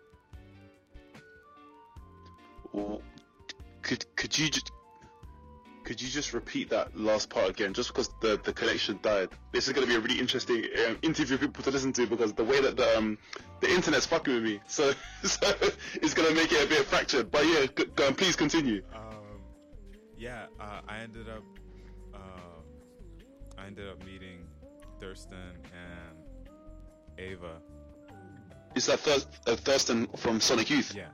Well, could could you just could you just repeat that last part again? Just because the, the connection died. This is going to be a really interesting um, interview for people to listen to because the way that the um the internet's fucking with me, so so it's going to make it a bit fractured. But yeah, go, go on, please continue. um, yeah, uh, I ended up uh, I ended up meeting Thurston and Ava. Is that Thurs uh, Thurston from Sonic Youth? Yeah.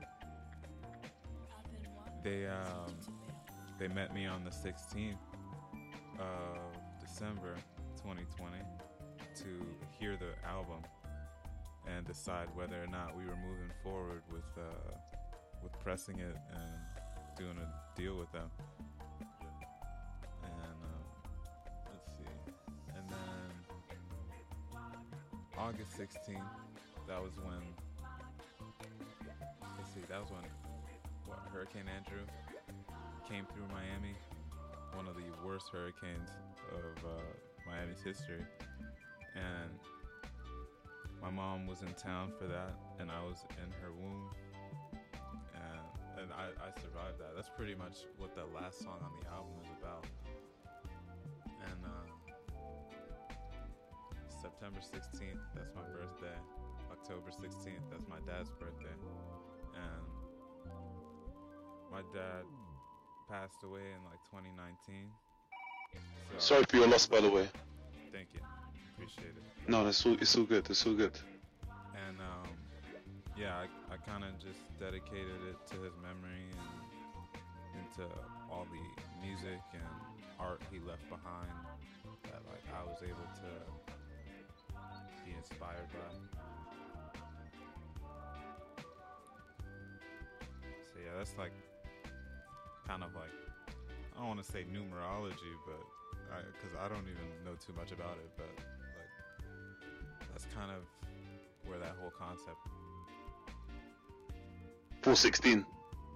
They um they met me on the sixteenth of December twenty twenty to hear the album and decide whether or not we were moving forward with uh with pressing it and doing a deal with them. And um, let's see. And then August sixteenth, that was when let's see, that was when what, Hurricane Andrew came through Miami, one of the worst hurricanes of uh, Miami's history, and my mom was in town for that, and I was in her womb, and and I, I survived that. That's pretty much what the last song on the album is about. And uh, September sixteenth, that's my birthday. October sixteenth, that's my dad's birthday, and my dad passed away in like twenty nineteen. So, Sorry for your loss, by the way. thank you, appreciate it. No, that's all. It's all good. It's all good. And um, yeah, I, I kind of just dedicated it to his memory and into all the music and art he left behind that like I was able to be inspired by. So yeah, that's like kind of like, I don't want to say numerology, but because I, I don't even know too much about it, but like that's kind of where that whole concept. four sixteen.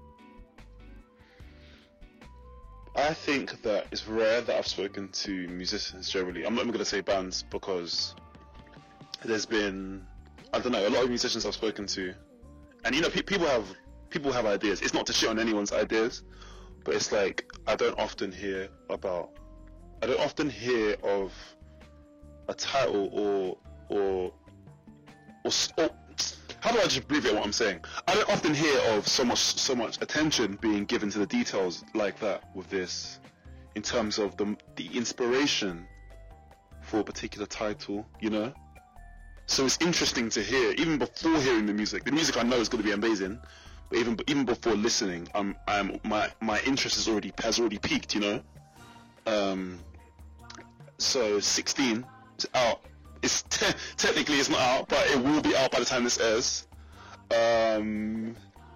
I think that it's rare that I've spoken to musicians generally. I'm not even going to say bands because there's been, I don't know, a lot of musicians I've spoken to, and you know, pe- people have people have ideas. It's not to shit on anyone's ideas, but it's like I don't often hear about, I don't often hear of a title or or or, s- or how do I just abbreviate what I'm saying? I don't often hear of so much so much attention being given to the details like that with this, in terms of the the inspiration for a particular title, you know. So it's interesting to hear, even before hearing the music. The music I know is going to be amazing, but even even before listening, I'm I'm my my interest is already has already peaked. You know. Um. So sixteen is out. It's te- technically it's not out, but it will be out by the time this airs. Um.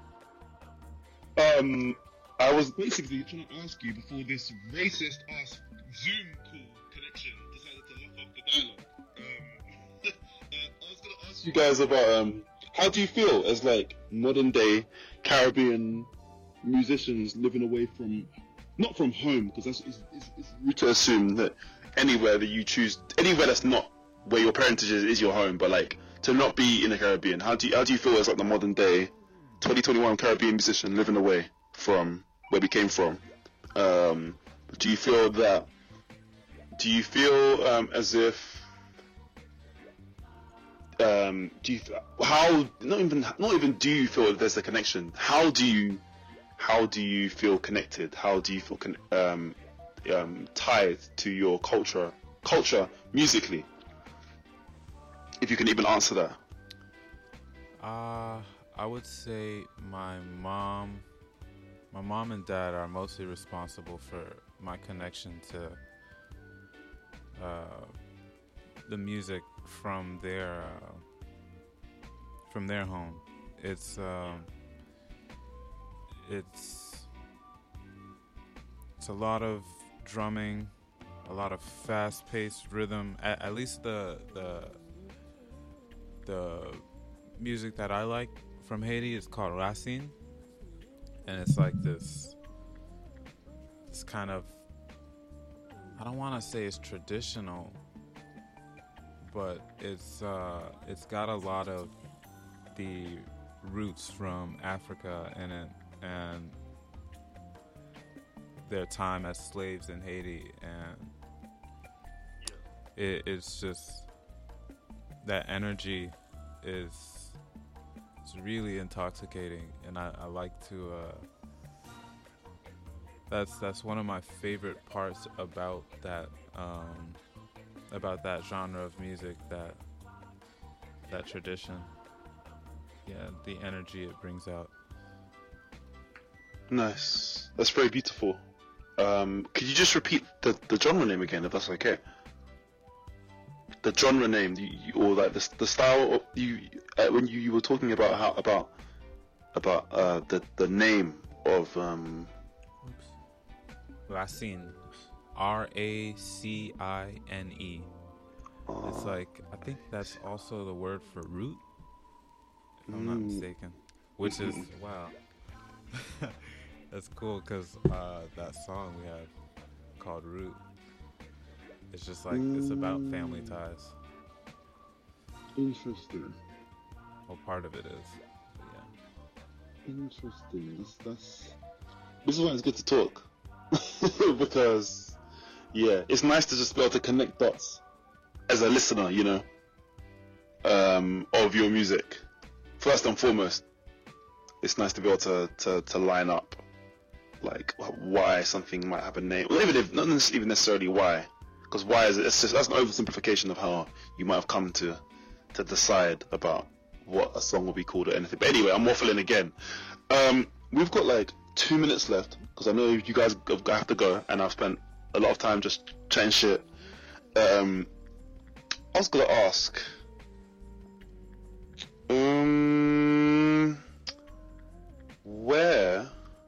Um. I was basically trying to ask you before this racist ass Zoom call connection decided to lock off the dialogue. Um, uh, I was going to ask you guys about um, how do you feel as like modern day Caribbean musicians living away from, not from home, because that's it's, it's, it's rude to assume that anywhere that you choose, anywhere that's not where your parentage is, is your home, but like to not be in the Caribbean. How do you, how do you feel as like the modern day twenty twenty-one Caribbean musician living away from where we came from? Um, do you feel that? Do you feel um, as if? Um, do you how not even not even do you feel that there's a connection? How do you how do you feel connected? How do you feel con- um, um, tied to your culture culture musically? If you can even answer that. Uh, I would say my mom, my mom and dad are mostly responsible for my connection to uh, the music from their uh, from their home. It's um, it's it's a lot of drumming, a lot of fast-paced rhythm. At, at least the the the music that I like from Haiti is called Racine, and it's like this this kind of, I don't want to say it's traditional, but it's uh, it's got a lot of the roots from Africa in it, and their time as slaves in Haiti, and it, it's just that energy is it's really intoxicating, and I, I like to uh, that's that's one of my favorite parts about that um, about that genre of music, that that tradition. Yeah, the energy it brings out. Nice. That's very beautiful. Um, could you just repeat the, the genre name again, if that's okay? The genre name, you, you, or like the the style of, you uh, when you, you were talking about how about about uh, the the name of um. Racine, R A C I N E. It's like, I think that's also the word for root, if I'm not Mm. mistaken. Which is, wow. That's cool, because uh, that song we have called Root, it's just like, it's about family ties. Interesting. Well, part of it is. But yeah. Interesting. That's, that's this is why it's good to talk. Because yeah, it's nice to just be able to connect dots as a listener, you know, um, of your music. First and foremost, it's nice to be able to, to, to line up like why something might have a name, well, even if not even necessarily why, because why is it? It's just, that's an oversimplification of how you might have come to to decide about what a song will be called or anything. But anyway, I'm waffling again. Um, we've got like two minutes left because I know you guys have to go, and I've spent a lot of time just chatting shit. Um, I was gonna ask, um, where,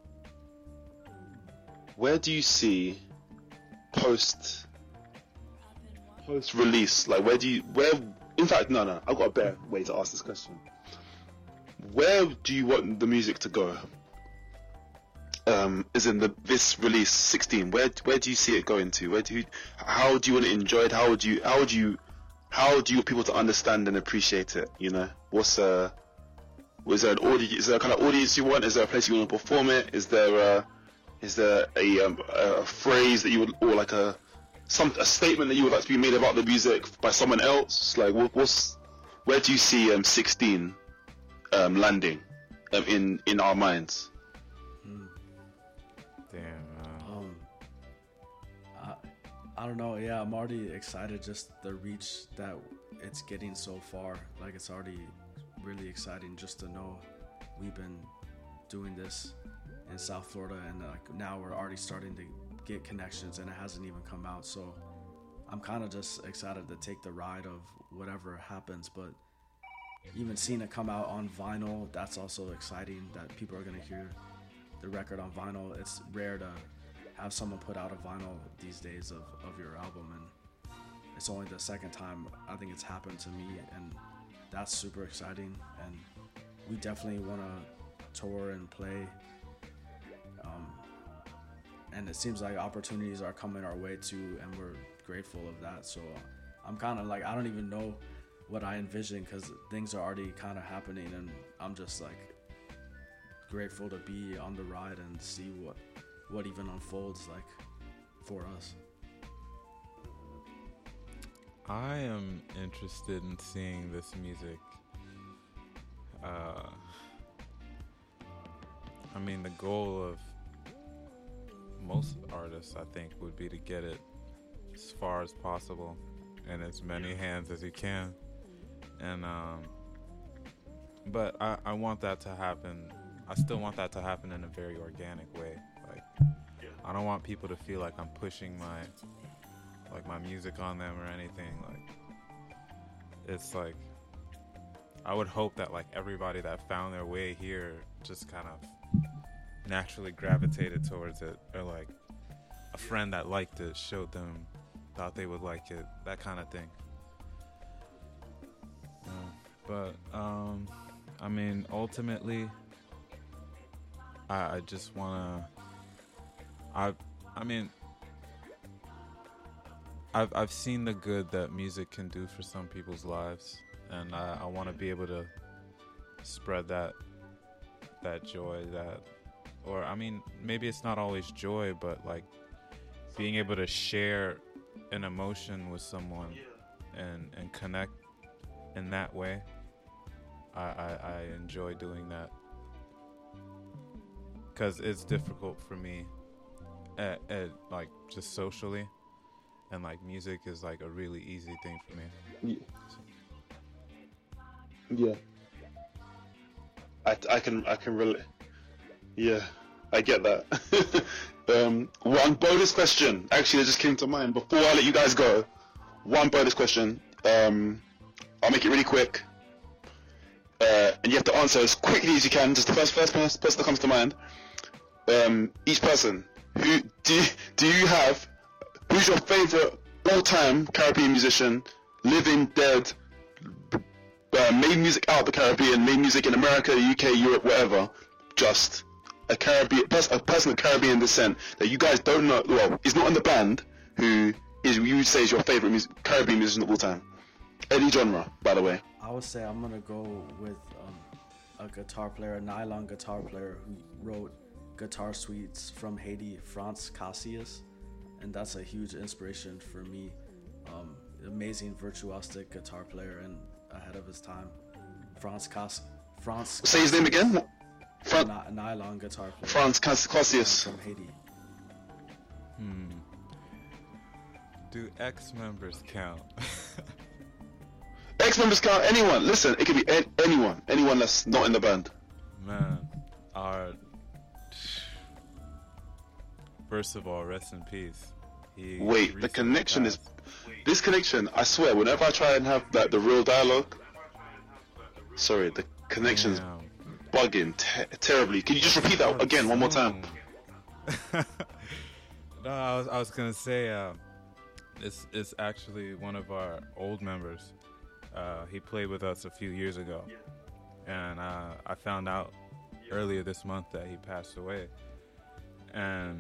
where do you see post, post release? Like, where do you, where? In fact, no, no. I've got a better way to ask this question. Where do you want the music to go? Um, is in the this release sixteen. Where where do you see it going to? Where do you? How do you want to enjoy it? How would you? How would you? How do you want people to understand and appreciate it? You know, what's uh, was there an audience? Is there a kind of audience you want? Is there a place you want to perform it? Is there a, is there a um, a phrase that you would, or like a some a statement that you would like to be made about the music by someone else? Like, what, what's where do you see um sixteen um landing um, in in our minds? Damn, man. Um, I, I don't know. Yeah, I'm already excited just the reach that it's getting so far. Like, it's already really exciting just to know we've been doing this in South Florida, and like now we're already starting to get connections, and it hasn't even come out. So I'm kind of just excited to take the ride of whatever happens. But even seeing it come out on vinyl, that's also exciting, that people are going to hear the record on vinyl. It's rare to have someone put out a vinyl these days of, of your album, and it's only the second time I think it's happened to me, and that's super exciting. And we definitely want to tour and play, um, and it seems like opportunities are coming our way too, and we're grateful of that. So I'm kind of like, I don't even know what I envision, because things are already kind of happening, and I'm just like grateful to be on the ride and see what what even unfolds like for us. I am interested in seeing this music. Uh, I mean, the goal of most artists, I think, would be to get it as far as possible in as many hands as you can. And um, but I, I want that to happen. I still want that to happen in a very organic way. Like, I don't want people to feel like I'm pushing my like my music on them or anything. Like, it's like, I would hope that like everybody that found their way here just kind of naturally gravitated towards it, or like a friend that liked it showed them, thought they would like it, that kind of thing. Yeah. But um, I mean, ultimately, I, I just wanna. I I mean, I've I've seen the good that music can do for some people's lives, and I, I want to be able to spread that that joy, that, or I mean, maybe it's not always joy, but like being able to share an emotion with someone and and connect in that way. I I, I enjoy doing that, because it's difficult for me at, at like just socially. And like music is like a really easy thing for me. Yeah. Yeah. I, I can I can relate. Yeah, I get that. um, one bonus question actually that just came to mind before I let you guys go. One bonus question. Um, I'll make it really quick, uh, and you have to answer as quickly as you can. Just the first first person that comes to mind. Um, each person. Who do you, do you have? Who's your favorite all-time Caribbean musician, living, dead, uh, made music out of the Caribbean, made music in America, U K, Europe, wherever? Just a Caribbean, a person of Caribbean descent that you guys don't know, well, is not in the band, who is, you would say, is your favorite mus- Caribbean musician of all time. Any genre, by the way. I would say I'm gonna go with um, a guitar player, a nylon guitar player who wrote guitar suites from Haiti, Franz Cassius. And that's a huge inspiration for me. Um, amazing virtuosic guitar player and ahead of his time. Franz Cas- Franz. Say his name again. Fran- Ni- nylon guitar player. Franz Cassius. From Haiti. Hmm. Do ex-members count? Ex-members count. Anyone. Listen, it could be a- anyone. Anyone that's not in the band. Man, our first of all, rest in peace. He Wait, the recently connection is. passed. This connection, I swear, whenever I try and have like the real dialogue. Sorry, the connection's Damn. bugging te- terribly. Can you just repeat that again one more time? No, I was I was gonna say, uh, it's it's actually one of our old members. Uh, he played with us a few years ago, and uh, I found out earlier this month that he passed away. And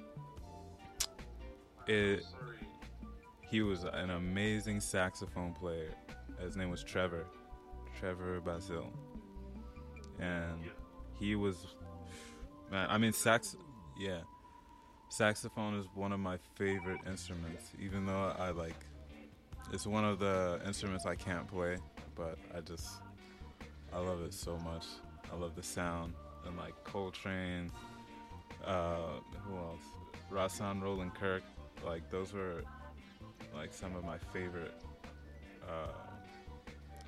it he was an amazing saxophone player. His name was Trevor, Trevor Basil, and he was, man. I mean, sax, yeah, saxophone is one of my favorite instruments. Even though I like, it's one of the instruments I can't play, but I just, I love it so much. I love the sound, and like Coltrane, uh, who else? Rahsaan Roland Kirk. Like, those were like some of my favorite uh,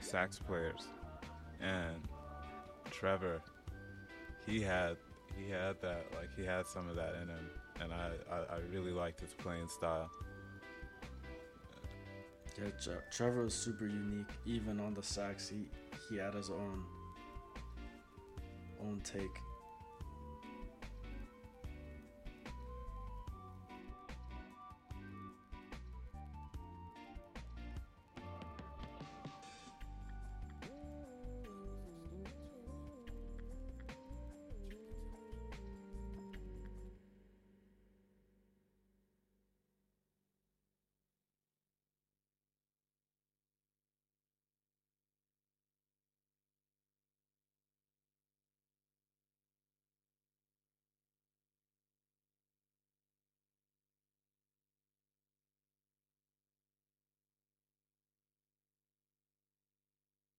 sax players, and Trevor, he had he had that like he had some of that in him, and I I, I really liked his playing style. Yeah, Tre- Trevor was super unique. Even on the sax, he he had his own own take.